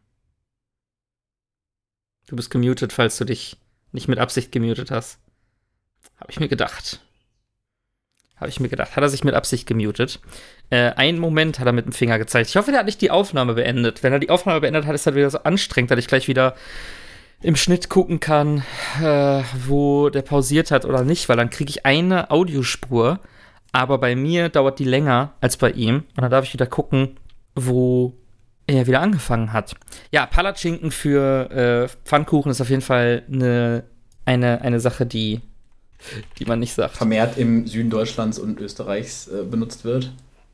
Du bist gemutet, falls du dich nicht mit Absicht gemutet hast. Habe ich mir gedacht. Hat er sich mit Absicht gemutet? Einen Moment hat er mit dem Finger gezeigt. Ich hoffe, der hat nicht die Aufnahme beendet. Wenn er die Aufnahme beendet hat, ist das wieder so anstrengend, dass ich gleich wieder im Schnitt gucken kann, wo der pausiert hat oder nicht, weil dann kriege ich eine Audiospur, aber bei mir dauert die länger als bei ihm und dann darf ich wieder gucken, wo er wieder angefangen hat. Ja, Palatschinken für Pfannkuchen ist auf jeden Fall eine Sache, die man nicht sagt. Vermehrt im Süden Deutschlands und Österreichs benutzt wird.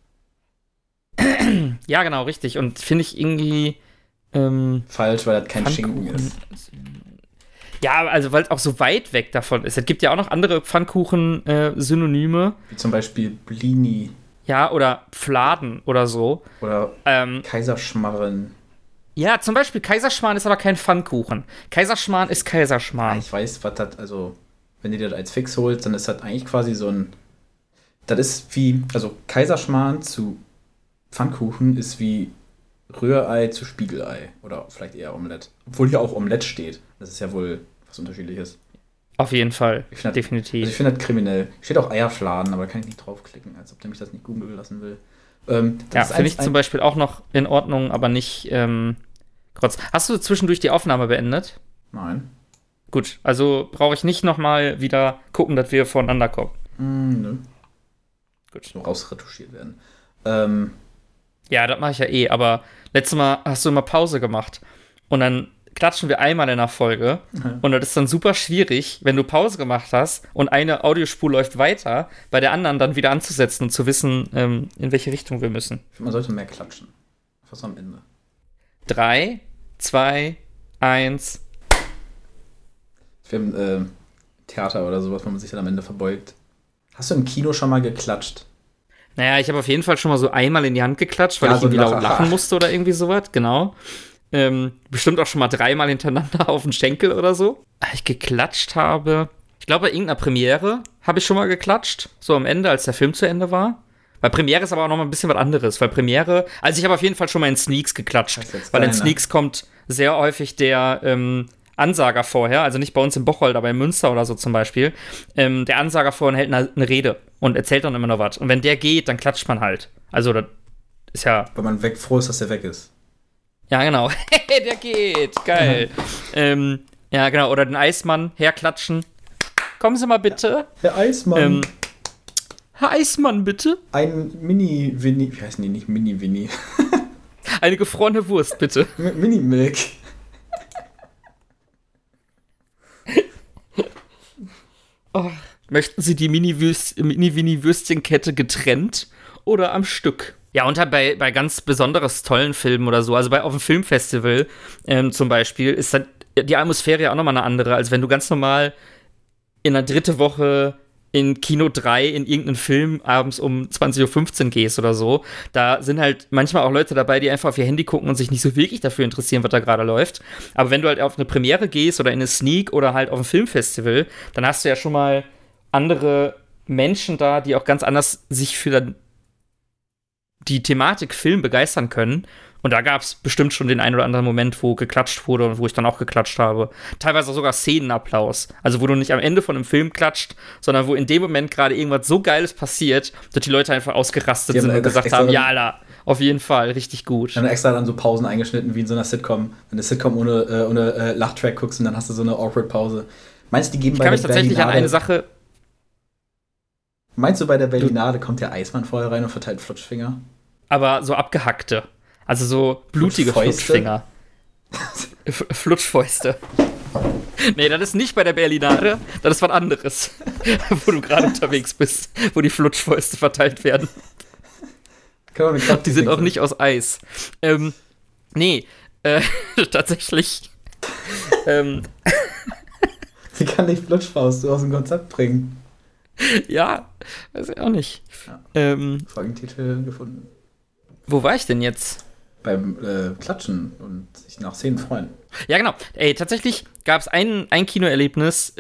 Ja, genau, richtig. Und finde ich irgendwie falsch, weil das kein Schinken ist. Ja, also weil es auch so weit weg davon ist. Es gibt ja auch noch andere Pfannkuchen-Synonyme. Wie zum Beispiel Blini. Ja, oder Fladen oder so. Oder Kaiserschmarren. Ja, zum Beispiel Kaiserschmarrn ist aber kein Pfannkuchen. Kaiserschmarrn ist Kaiserschmarrn. Ich weiß, was das, also, wenn du dir das als Fix holst, dann ist das eigentlich quasi so ein. Das ist wie, also Kaiserschmarrn zu Pfannkuchen ist wie Rührei zu Spiegelei. Oder vielleicht eher Omelette. Obwohl hier auch Omelette steht. Das ist ja wohl was Unterschiedliches. Auf jeden Fall, definitiv. Also ich finde das kriminell. Steht auch Eierfladen, aber da kann ich nicht draufklicken, als ob der mich das nicht googeln lassen will. Ja, finde ich zum Beispiel auch noch in Ordnung, aber nicht Grotz. Hast du zwischendurch die Aufnahme beendet? Nein. Gut, also brauche ich nicht nochmal wieder gucken, dass wir voneinander kommen. Nö. Gut. Nur rausretuschiert werden. Ja, das mache ich ja eh, aber letztes Mal hast du immer Pause gemacht. Und dann klatschen wir einmal in der Folge. Und das ist dann super schwierig, wenn du Pause gemacht hast und eine Audiospur läuft weiter, bei der anderen dann wieder anzusetzen und zu wissen, in welche Richtung wir müssen. Man sollte mehr klatschen. Was am Ende. 3, 2, 1. Wir haben Theater oder sowas, wo man sich dann am Ende verbeugt. Hast du im Kino schon mal geklatscht? Naja, ich habe auf jeden Fall schon mal so einmal in die Hand geklatscht, weil Ja, ich so irgendwie laut Lacher. lachen musste oder irgendwie sowas, genau. Bestimmt auch schon mal 3-mal hintereinander auf den Schenkel oder so. Ich geklatscht habe, ich glaube bei irgendeiner Premiere habe ich schon mal geklatscht, so am Ende, als der Film zu Ende war. Bei Premiere ist aber auch noch mal ein bisschen was anderes, weil Premiere, also ich habe auf jeden Fall schon mal in Sneaks geklatscht, Das ist jetzt weil geil, in ne? Sneaks kommt sehr häufig der Ansager vorher, also nicht bei uns in Bocholt, aber in Münster oder so zum Beispiel. Der Ansager vorhin hält eine Rede und erzählt dann immer noch was. Und wenn der geht, dann klatscht man halt. Also das ist ja... Weil man froh ist, dass der weg ist. Ja, genau. Der geht. Geil. Ja, genau. Oder den Eismann herklatschen. Kommen Sie mal bitte. Der Eismann. Herr Eismann, bitte. Ein Mini-Winnie. Wie heißen die nicht? Mini-Winnie. Eine gefrorene Wurst, bitte. Mini-Milk. Oh. Möchten Sie die Mini-Winnie-Würstchenkette getrennt oder am Stück? Ja, und halt bei ganz besonderes tollen Filmen oder so, also auf dem Filmfestival zum Beispiel, ist halt die Atmosphäre ja auch nochmal eine andere, als wenn du ganz normal in der 3. Woche in Kino 3 in irgendeinen Film abends um 20:15 Uhr gehst oder so. Da sind halt manchmal auch Leute dabei, die einfach auf ihr Handy gucken und sich nicht so wirklich dafür interessieren, was da gerade läuft. Aber wenn du halt auf eine Premiere gehst oder in eine Sneak oder halt auf ein Filmfestival, dann hast du ja schon mal andere Menschen da, die auch ganz anders sich für die Thematik Film begeistern können. Und da gab es bestimmt schon den einen oder anderen Moment, wo geklatscht wurde und wo ich dann auch geklatscht habe. Teilweise sogar Szenenapplaus. Also wo du nicht am Ende von einem Film klatscht, sondern wo in dem Moment gerade irgendwas so Geiles passiert, dass die Leute einfach ausgerastet sind und gesagt haben, ja, Alter, auf jeden Fall, richtig gut. Dann haben extra dann so Pausen eingeschnitten, wie in so einer Sitcom. Wenn du eine Sitcom ohne Lachtrack guckst und dann hast du so eine awkward Pause. Meinst du, die geben Ich bei kann der mich tatsächlich an Berlinale, eine Sache... Meinst du, bei der Berlinale kommt der Eismann vorher rein und verteilt Flutschfinger? Aber so abgehackte. Also so blutige Flutschfäuste? Flutschfinger. Flutschfäuste. Nee, das ist nicht bei der Berlinale, das ist was anderes, wo du gerade unterwegs bist, wo die Flutschfäuste verteilt werden. Die sind auch nicht aus Eis. Nee, tatsächlich. Sie kann nicht Flutschfaust aus dem Konzept bringen. Ja, weiß ich auch nicht. Ja. Folgentitel gefunden. Wo war ich denn jetzt? Beim Klatschen und sich nach Szenen freuen. Ja, genau. Ey, tatsächlich gab es ein Kinoerlebnis,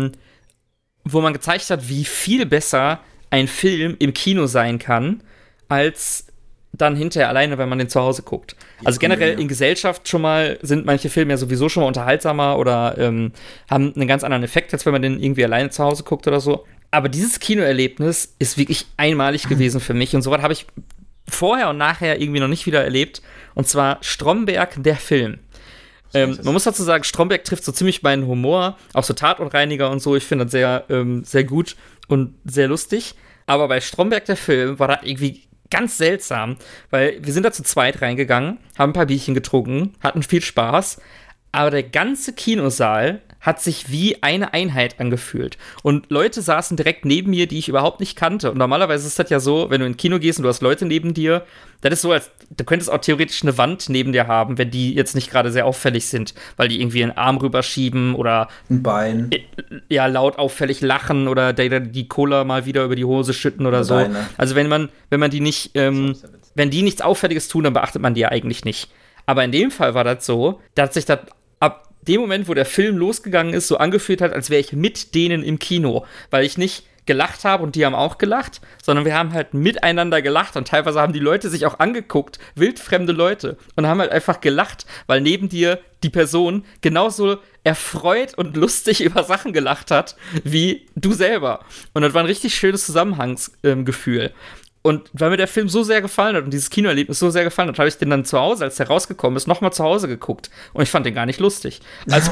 wo man gezeigt hat, wie viel besser ein Film im Kino sein kann, als dann hinterher alleine, wenn man den zu Hause guckt. Also generell in Gesellschaft schon mal sind manche Filme ja sowieso schon mal unterhaltsamer oder haben einen ganz anderen Effekt, als wenn man den irgendwie alleine zu Hause guckt oder so. Aber dieses Kinoerlebnis ist wirklich einmalig gewesen für mich und sowas habe ich vorher und nachher irgendwie noch nicht wieder erlebt. Und zwar Stromberg, der Film. Man muss dazu sagen, Stromberg trifft so ziemlich meinen Humor, auch so Tatortreiniger und so. Ich finde das sehr, sehr gut und sehr lustig. Aber bei Stromberg, der Film, war das irgendwie ganz seltsam, weil wir sind da zu zweit reingegangen, haben ein paar Bierchen getrunken, hatten viel Spaß, aber der ganze Kinosaal hat sich wie eine Einheit angefühlt. Und Leute saßen direkt neben mir, die ich überhaupt nicht kannte. Und normalerweise ist das ja so, wenn du ins Kino gehst und du hast Leute neben dir, das ist so, als du könntest auch theoretisch eine Wand neben dir haben, wenn die jetzt nicht gerade sehr auffällig sind, weil die irgendwie einen Arm rüberschieben oder ein Bein. Ja, laut auffällig lachen oder die Cola mal wieder über die Hose schütten oder so. Beine. Also wenn die nicht, wenn die nichts Auffälliges tun, dann beachtet man die ja eigentlich nicht. Aber in dem Fall war das so, da hat sich das ab dem Moment, wo der Film losgegangen ist, so angefühlt hat, als wäre ich mit denen im Kino, weil ich nicht gelacht habe und die haben auch gelacht, sondern wir haben halt miteinander gelacht und teilweise haben die Leute sich auch angeguckt, wildfremde Leute, und haben halt einfach gelacht, weil neben dir die Person genauso erfreut und lustig über Sachen gelacht hat, wie du selber. Und das war ein richtig schönes Zusammenhangsgefühl. Und weil mir der Film so sehr gefallen hat und dieses Kinoerlebnis so sehr gefallen hat, habe ich den dann zu Hause, als der rausgekommen ist, nochmal zu Hause geguckt. Und ich fand den gar nicht lustig. Also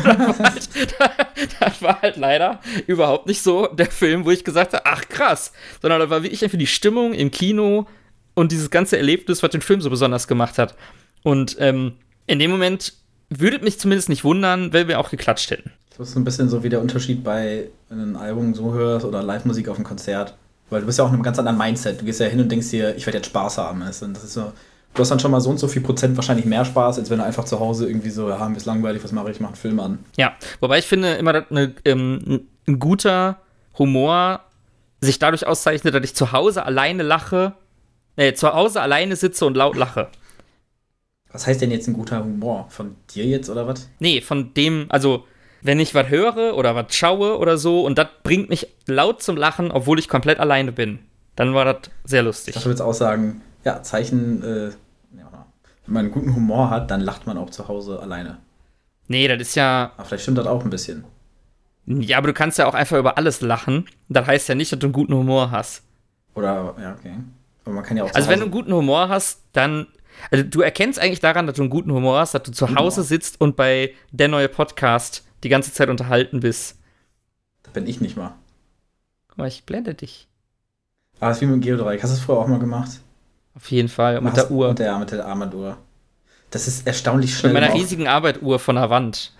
das war halt leider überhaupt nicht so der Film, wo ich gesagt habe, ach krass. Sondern das war wirklich einfach die Stimmung im Kino und dieses ganze Erlebnis, was den Film so besonders gemacht hat. Und in dem Moment, würde mich zumindest nicht wundern, wenn wir auch geklatscht hätten. Das ist so ein bisschen so wie der Unterschied bei, wenn du ein Album so hörst oder Live-Musik auf einem Konzert. Weil du bist ja auch in einem ganz anderen Mindset. Du gehst ja hin und denkst dir, ich werde jetzt Spaß haben. Und das ist so, du hast dann schon mal so und so viel Prozent wahrscheinlich mehr Spaß, als wenn du einfach zu Hause irgendwie so, ja, mir ist langweilig, was mache ich, mache einen Film an. Ja, wobei ich finde immer, dass ein guter Humor sich dadurch auszeichnet, dass ich zu Hause alleine sitze und laut lache. Was heißt denn jetzt ein guter Humor? Von dir jetzt oder was? Nee, von dem, also wenn ich was höre oder was schaue oder so und das bringt mich laut zum Lachen, obwohl ich komplett alleine bin, dann war das sehr lustig. Ich dachte, du würdest auch sagen, ja, Zeichen, wenn man einen guten Humor hat, dann lacht man auch zu Hause alleine. Nee, das ist ja... Aber vielleicht stimmt das auch ein bisschen. Ja, aber du kannst ja auch einfach über alles lachen. Das heißt ja nicht, dass du einen guten Humor hast. Oder, ja, okay. Aber man kann ja auch also wenn du einen guten Humor hast, dann... Also du erkennst eigentlich daran, dass du einen guten Humor hast, dass du zu Hause sitzt und bei der neue Podcast die ganze Zeit unterhalten bist. Da bin ich nicht mal. Guck mal, ich blende dich. Aber das ist wie mit dem Geodreieck. Hast du das früher auch mal gemacht? Auf jeden Fall. Und mit der Uhr. Mit der Armbanduhr. Das ist erstaunlich schnell. Mit meiner riesigen Arbeituhr von der Wand.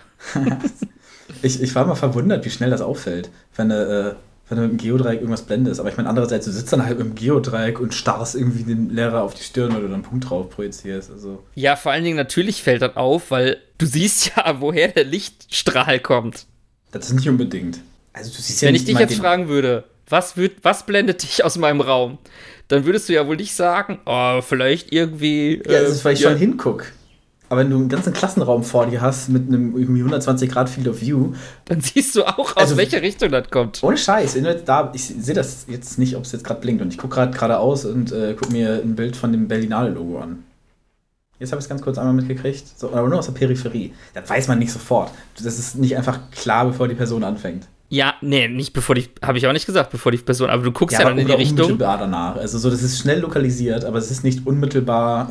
Ich war mal verwundert, wie schnell das auffällt, wenn du mit dem Geodreieck irgendwas blendest. Aber ich meine, andererseits, du sitzt dann halt im Geodreieck und starrst irgendwie den Lehrer auf die Stirn, weil du dann einen Punkt drauf projizierst. Also. Ja, vor allen Dingen natürlich fällt das auf, weil du siehst ja, woher der Lichtstrahl kommt. Das ist nicht unbedingt. Also du siehst ja wenn nicht ich dich jetzt fragen würde, was blendet dich aus meinem Raum? Dann würdest du ja wohl nicht sagen, oh, vielleicht irgendwie... Ja, das ist, weil ich schon hinguck. Aber wenn du einen ganzen Klassenraum vor dir hast mit einem irgendwie 120 Grad Field of View... Dann siehst du auch, aus welcher Richtung das kommt. Ohne Scheiß. Ich sehe das jetzt nicht, ob es jetzt gerade blinkt. Und ich gucke gerade geradeaus und gucke mir ein Bild von dem Berlinale-Logo an. Jetzt habe ich es ganz kurz einmal mitgekriegt. So, aber nur aus der Peripherie. Das weiß man nicht sofort. Das ist nicht einfach klar, bevor die Person anfängt. Ja, nee, nicht bevor die... Habe ich auch nicht gesagt, bevor die Person... Aber du guckst ja dann in die Richtung. Unmittelbar danach. Also so, das ist schnell lokalisiert, aber es ist nicht unmittelbar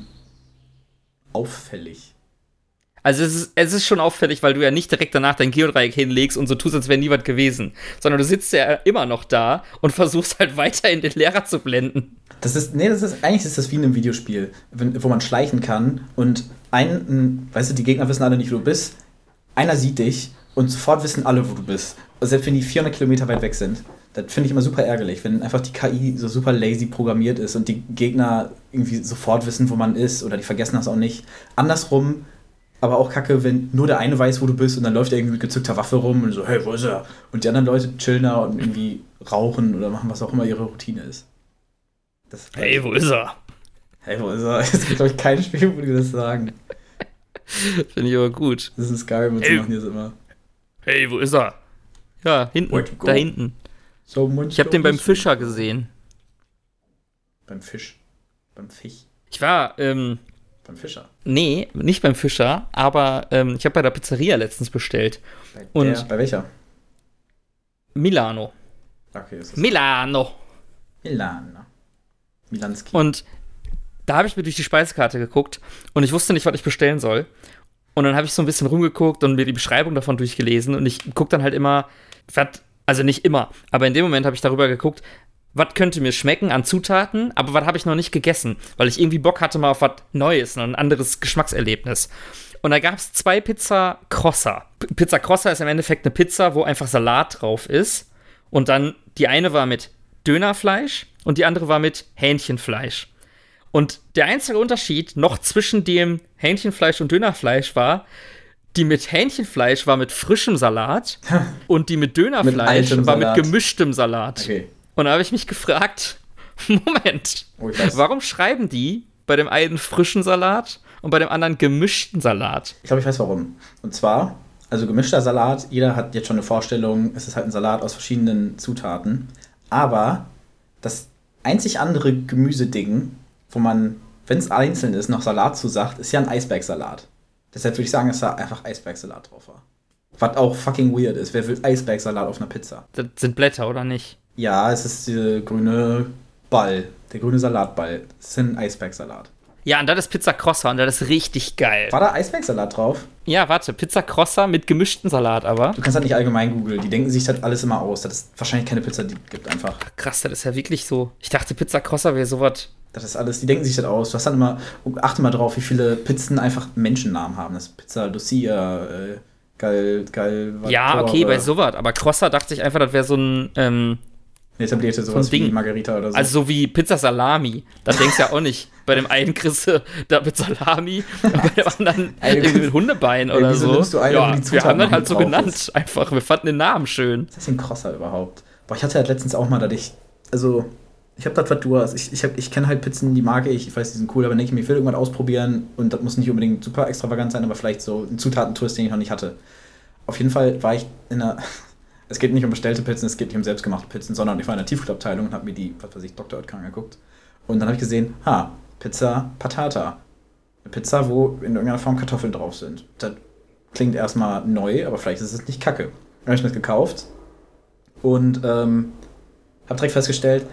auffällig. Also es ist schon auffällig, weil du ja nicht direkt danach dein Geodreieck hinlegst und so tust, als wäre nie was gewesen. Sondern du sitzt ja immer noch da und versuchst halt weiter in den Lehrer zu blenden. Eigentlich ist das wie in einem Videospiel, wo man schleichen kann und weißt du, die Gegner wissen alle nicht, wo du bist. Einer sieht dich und sofort wissen alle, wo du bist. Also selbst wenn die 400 Kilometer weit weg sind. Das finde ich immer super ärgerlich, wenn einfach die KI so super lazy programmiert ist und die Gegner irgendwie sofort wissen, wo man ist oder die vergessen das auch nicht. Andersrum aber auch kacke, wenn nur der eine weiß, wo du bist und dann läuft er irgendwie mit gezückter Waffe rum und so, hey, wo ist er? Und die anderen Leute chillen da und irgendwie rauchen oder machen, was auch immer ihre Routine ist. Hey, wo ist er? Hey, wo ist er? Es gibt, glaube ich, kein Spiel, wo die das sagen. Finde ich aber gut. Das ist ein Skyrim, und sie machen das immer. Hey, wo ist er? Ja, hinten, da hinten. So, ich habe den beim Fischer gesehen. Beim Fisch? Beim Fisch? Ich war, beim Fischer? Nee, nicht beim Fischer, aber ich habe bei der Pizzeria letztens bestellt. Bei welcher? Milano. Okay, ist das Milano. Milanski. Und da habe ich mir durch die Speisekarte geguckt und ich wusste nicht, was ich bestellen soll. Und dann habe ich so ein bisschen rumgeguckt und mir die Beschreibung davon durchgelesen und ich gucke dann halt immer, also nicht immer, aber in dem Moment habe ich darüber geguckt, was könnte mir schmecken an Zutaten, aber was habe ich noch nicht gegessen, weil ich irgendwie Bock hatte mal auf was Neues, ein anderes Geschmackserlebnis. Und da gab es 2 Pizza Crossa. Pizza Crossa ist im Endeffekt eine Pizza, wo einfach Salat drauf ist. Und dann die eine war mit Dönerfleisch und die andere war mit Hähnchenfleisch. Und der einzige Unterschied noch zwischen dem Hähnchenfleisch und Dönerfleisch war, die mit Hähnchenfleisch war mit frischem Salat und die mit Dönerfleisch war mit gemischtem Salat. Okay. Und da habe ich mich gefragt, Moment, warum schreiben die bei dem einen frischen Salat und bei dem anderen gemischten Salat? Ich glaube, ich weiß warum. Und zwar, also gemischter Salat, jeder hat jetzt schon eine Vorstellung, es ist halt ein Salat aus verschiedenen Zutaten. Aber das einzig andere Gemüseding, wo man, wenn es einzeln ist, noch Salat zu sagt, ist ja ein Eisbergsalat. Deshalb würde ich sagen, dass da einfach Eisbergsalat drauf war. Was auch fucking weird ist. Wer will Eisbergsalat auf einer Pizza? Das sind Blätter, oder nicht? Ja, es ist der grüne Ball. Der grüne Salatball. Das ist ein Eisbergsalat. Ja, und das ist Pizza Crossa und das ist richtig geil. War da Eisbergsalat drauf? Ja, warte, Pizza Crossa mit gemischten Salat aber. Du kannst halt nicht allgemein googeln. Die denken sich das alles immer aus. Das ist wahrscheinlich keine Pizza, die gibt einfach. Krass, das ist ja wirklich so. Ich dachte, Pizza Crossa wäre sowas. Das ist alles, die denken sich das aus. Du hast dann immer, achte mal drauf, wie viele Pizzen einfach Menschennamen haben. Das ist Pizza Lucia, geil. Ja, okay, bei sowas. Aber Crosser dachte ich einfach, das wäre so ein etablierte sowas wie Margarita oder so. Also so wie Pizza Salami. Da denkst du ja auch nicht. Bei dem einen kriegst du da mit Salami und bei dem anderen irgendwie mit Hundebein oder so. Nimmst du eine, ja, wo die wir haben das noch halt mit so drauf genannt. ist? Einfach, wir fanden den Namen schön. Was ist denn Crosser überhaupt? Boah, ich hatte halt letztens auch mal, ich habe das, was du hast. Ich kenne halt Pizzen, die mag ich. Ich weiß, die sind cool, aber denke ich mir, ich will irgendwas ausprobieren und das muss nicht unbedingt super extravagant sein, aber vielleicht so ein Zutatentourist, den ich noch nicht hatte. Auf jeden Fall war ich es geht nicht um bestellte Pizzen, es geht nicht um selbstgemachte Pizzen, sondern ich war in der Tiefkühlabteilung und habe mir die, Dr. Oetker angeguckt. Und dann habe ich gesehen, Pizza Patata. Eine Pizza, wo in irgendeiner Form Kartoffeln drauf sind. Das klingt erstmal neu, aber vielleicht ist es nicht kacke. Dann habe ich mir das gekauft und habe direkt festgestellt,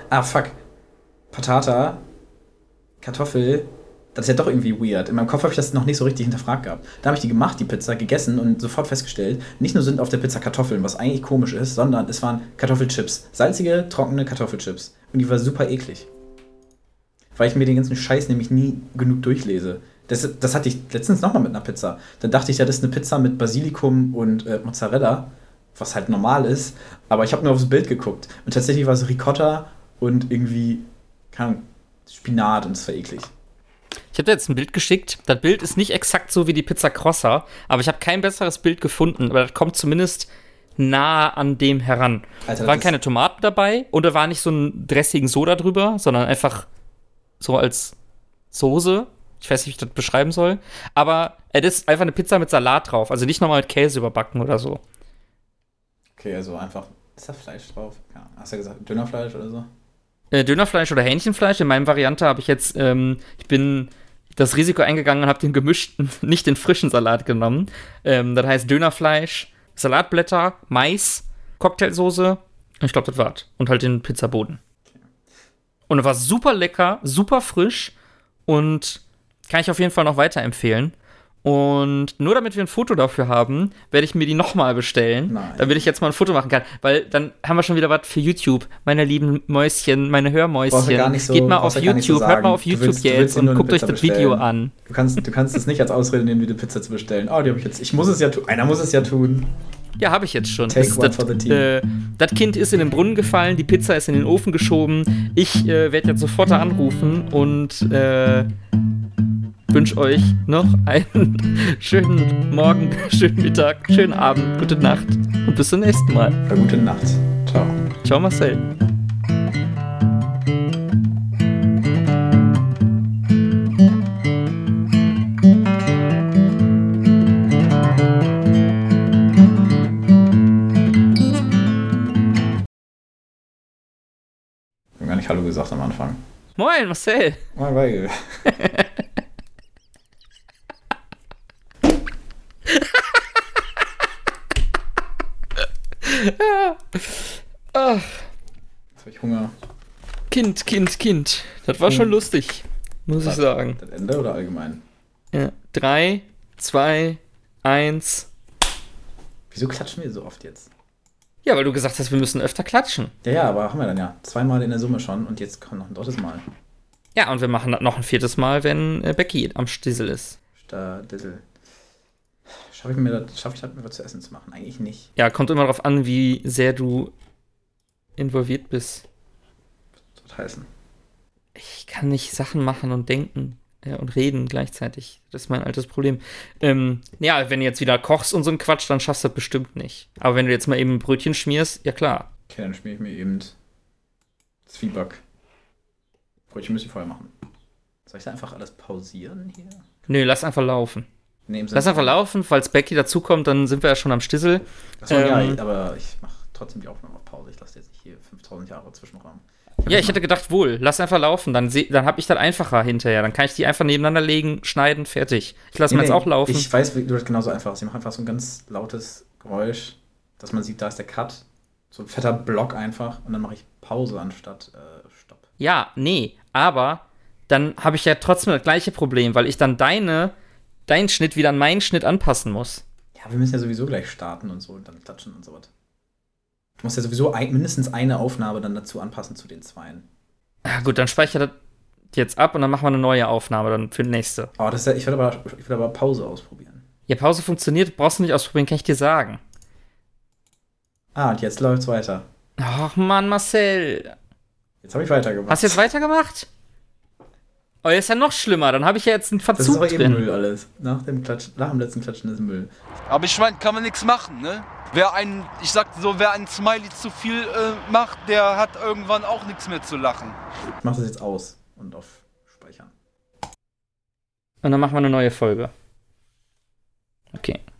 Patata, Kartoffel, das ist ja doch irgendwie weird. In meinem Kopf habe ich das noch nicht so richtig hinterfragt gehabt. Da habe ich die gemacht, die Pizza, gegessen und sofort festgestellt, nicht nur sind auf der Pizza Kartoffeln, was eigentlich komisch ist, sondern es waren Kartoffelchips. Salzige, trockene Kartoffelchips. Und die war super eklig. Weil ich mir den ganzen Scheiß nämlich nie genug durchlese. Das hatte ich letztens nochmal mit einer Pizza. Dann dachte ich, ja, das ist eine Pizza mit Basilikum und Mozzarella, was halt normal ist. Aber ich habe nur aufs Bild geguckt. Und tatsächlich war es Ricotta und irgendwie, keine Ahnung, Spinat und es war eklig. Ich habe dir jetzt ein Bild geschickt. Das Bild ist nicht exakt so wie die Pizza Crosser, aber ich habe kein besseres Bild gefunden. Aber das kommt zumindest nah an dem heran. Alter, da waren keine Tomaten dabei und da war nicht so ein dressigen Soda drüber, sondern einfach so als Soße. Ich weiß nicht, wie ich das beschreiben soll. Aber es ist einfach eine Pizza mit Salat drauf. Also nicht nochmal mit Käse überbacken oder so. Okay, also einfach, ist da Fleisch drauf? Ja, hast du ja gesagt, Dönerfleisch oder so? Dönerfleisch oder Hähnchenfleisch. In meiner Variante habe ich jetzt, ich bin das Risiko eingegangen und habe den gemischten, nicht den frischen Salat genommen. Das heißt Dönerfleisch, Salatblätter, Mais, Cocktailsoße. Ich glaube, das war's. Und halt den Pizzaboden. Okay. Und es war super lecker, super frisch und kann ich auf jeden Fall noch weiterempfehlen. Und nur damit wir ein Foto dafür haben, werde ich mir die nochmal bestellen, Nein. damit ich jetzt mal ein Foto machen kann. Weil dann haben wir schon wieder was für YouTube. Meine lieben Mäuschen, meine Hörmäuschen. So, geht mal auf YouTube, so hört mal auf YouTube jetzt und guckt euch das Video an. Du kannst es nicht als Ausrede nehmen, die Pizza zu bestellen. Oh, die habe ich jetzt. Ich muss es ja tun. Einer muss es ja tun. Ja, habe ich jetzt schon. Take one for the team. Das Kind ist in den Brunnen gefallen, die Pizza ist in den Ofen geschoben. Ich werde jetzt sofort da anrufen und wünsche euch noch einen schönen Morgen, schönen Mittag, schönen Abend, gute Nacht und bis zum nächsten Mal. Gute Nacht. Ciao. Ciao, Marcel. Ich habe gar nicht Hallo gesagt am Anfang. Moin, Marcel. Moin, Weigel. Jetzt habe ich Hunger. Kind. Das war schon lustig, muss ich sagen. Das Ende oder allgemein? Ja. 3, 2, 1. Wieso klatschen wir so oft jetzt? Ja, weil du gesagt hast, wir müssen öfter klatschen. Ja, aber haben wir dann ja. 2-mal in der Summe schon und jetzt kommt noch ein 3. Mal. Ja, und wir machen das noch ein 4. Mal, wenn Becky am Stissel ist. Stadissel. Schaffe ich das, mir was zu essen zu machen? Eigentlich nicht. Ja, kommt immer darauf an, wie sehr du involviert bist. Was soll das heißen? Ich kann nicht Sachen machen und denken und reden gleichzeitig. Das ist mein altes Problem. Ja, wenn du jetzt wieder kochst und so ein Quatsch, dann schaffst du das bestimmt nicht. Aber wenn du jetzt mal eben ein Brötchen schmierst, ja klar. Okay, dann schmier ich mir eben Zwieback. Brötchen müsste ich vorher machen. Soll ich da einfach alles pausieren hier? Nö, lass einfach laufen. Nee, Lass einfach laufen, falls Becky dazukommt, dann sind wir ja schon am Stissel. Achso, ja, aber ich mache trotzdem die Aufnahme auf Pause. Ich lasse jetzt nicht hier 5000 Jahre Zwischenraum. Ja, ich hätte gedacht, wohl, lass einfach laufen, dann habe ich das einfacher hinterher. Dann kann ich die einfach nebeneinander legen, schneiden, fertig. Ich lasse mir jetzt auch laufen. Ich weiß, du das genauso einfach. Ich mache einfach so ein ganz lautes Geräusch, dass man sieht, da ist der Cut. So ein fetter Block einfach. Und dann mache ich Pause anstatt Stopp. Ja, nee, aber dann habe ich ja trotzdem das gleiche Problem, weil ich dann deinen Schnitt wieder an meinen Schnitt anpassen muss. Ja, wir müssen ja sowieso gleich starten und so und dann klatschen und so was. Du musst ja sowieso mindestens eine Aufnahme dann dazu anpassen zu den 2. Ja gut, dann speichere das jetzt ab und dann machen wir eine neue Aufnahme dann für die nächste. Oh, ich will aber Pause ausprobieren. Ja, Pause funktioniert, brauchst du nicht ausprobieren, kann ich dir sagen. Und jetzt läuft's weiter. Ach Mann, Marcel. Jetzt habe ich weitergemacht. Hast du jetzt weitergemacht? Oh, jetzt ist ja noch schlimmer, dann habe ich ja jetzt einen Das ist Verzug aber drin. Müll alles. Nach dem letzten Klatschen ist Müll. Aber ich meine, kann man nichts machen, ne? Wer ein Smiley zu viel macht, der hat irgendwann auch nichts mehr zu lachen. Ich mache das jetzt aus und auf Speichern. Und dann machen wir eine neue Folge. Okay.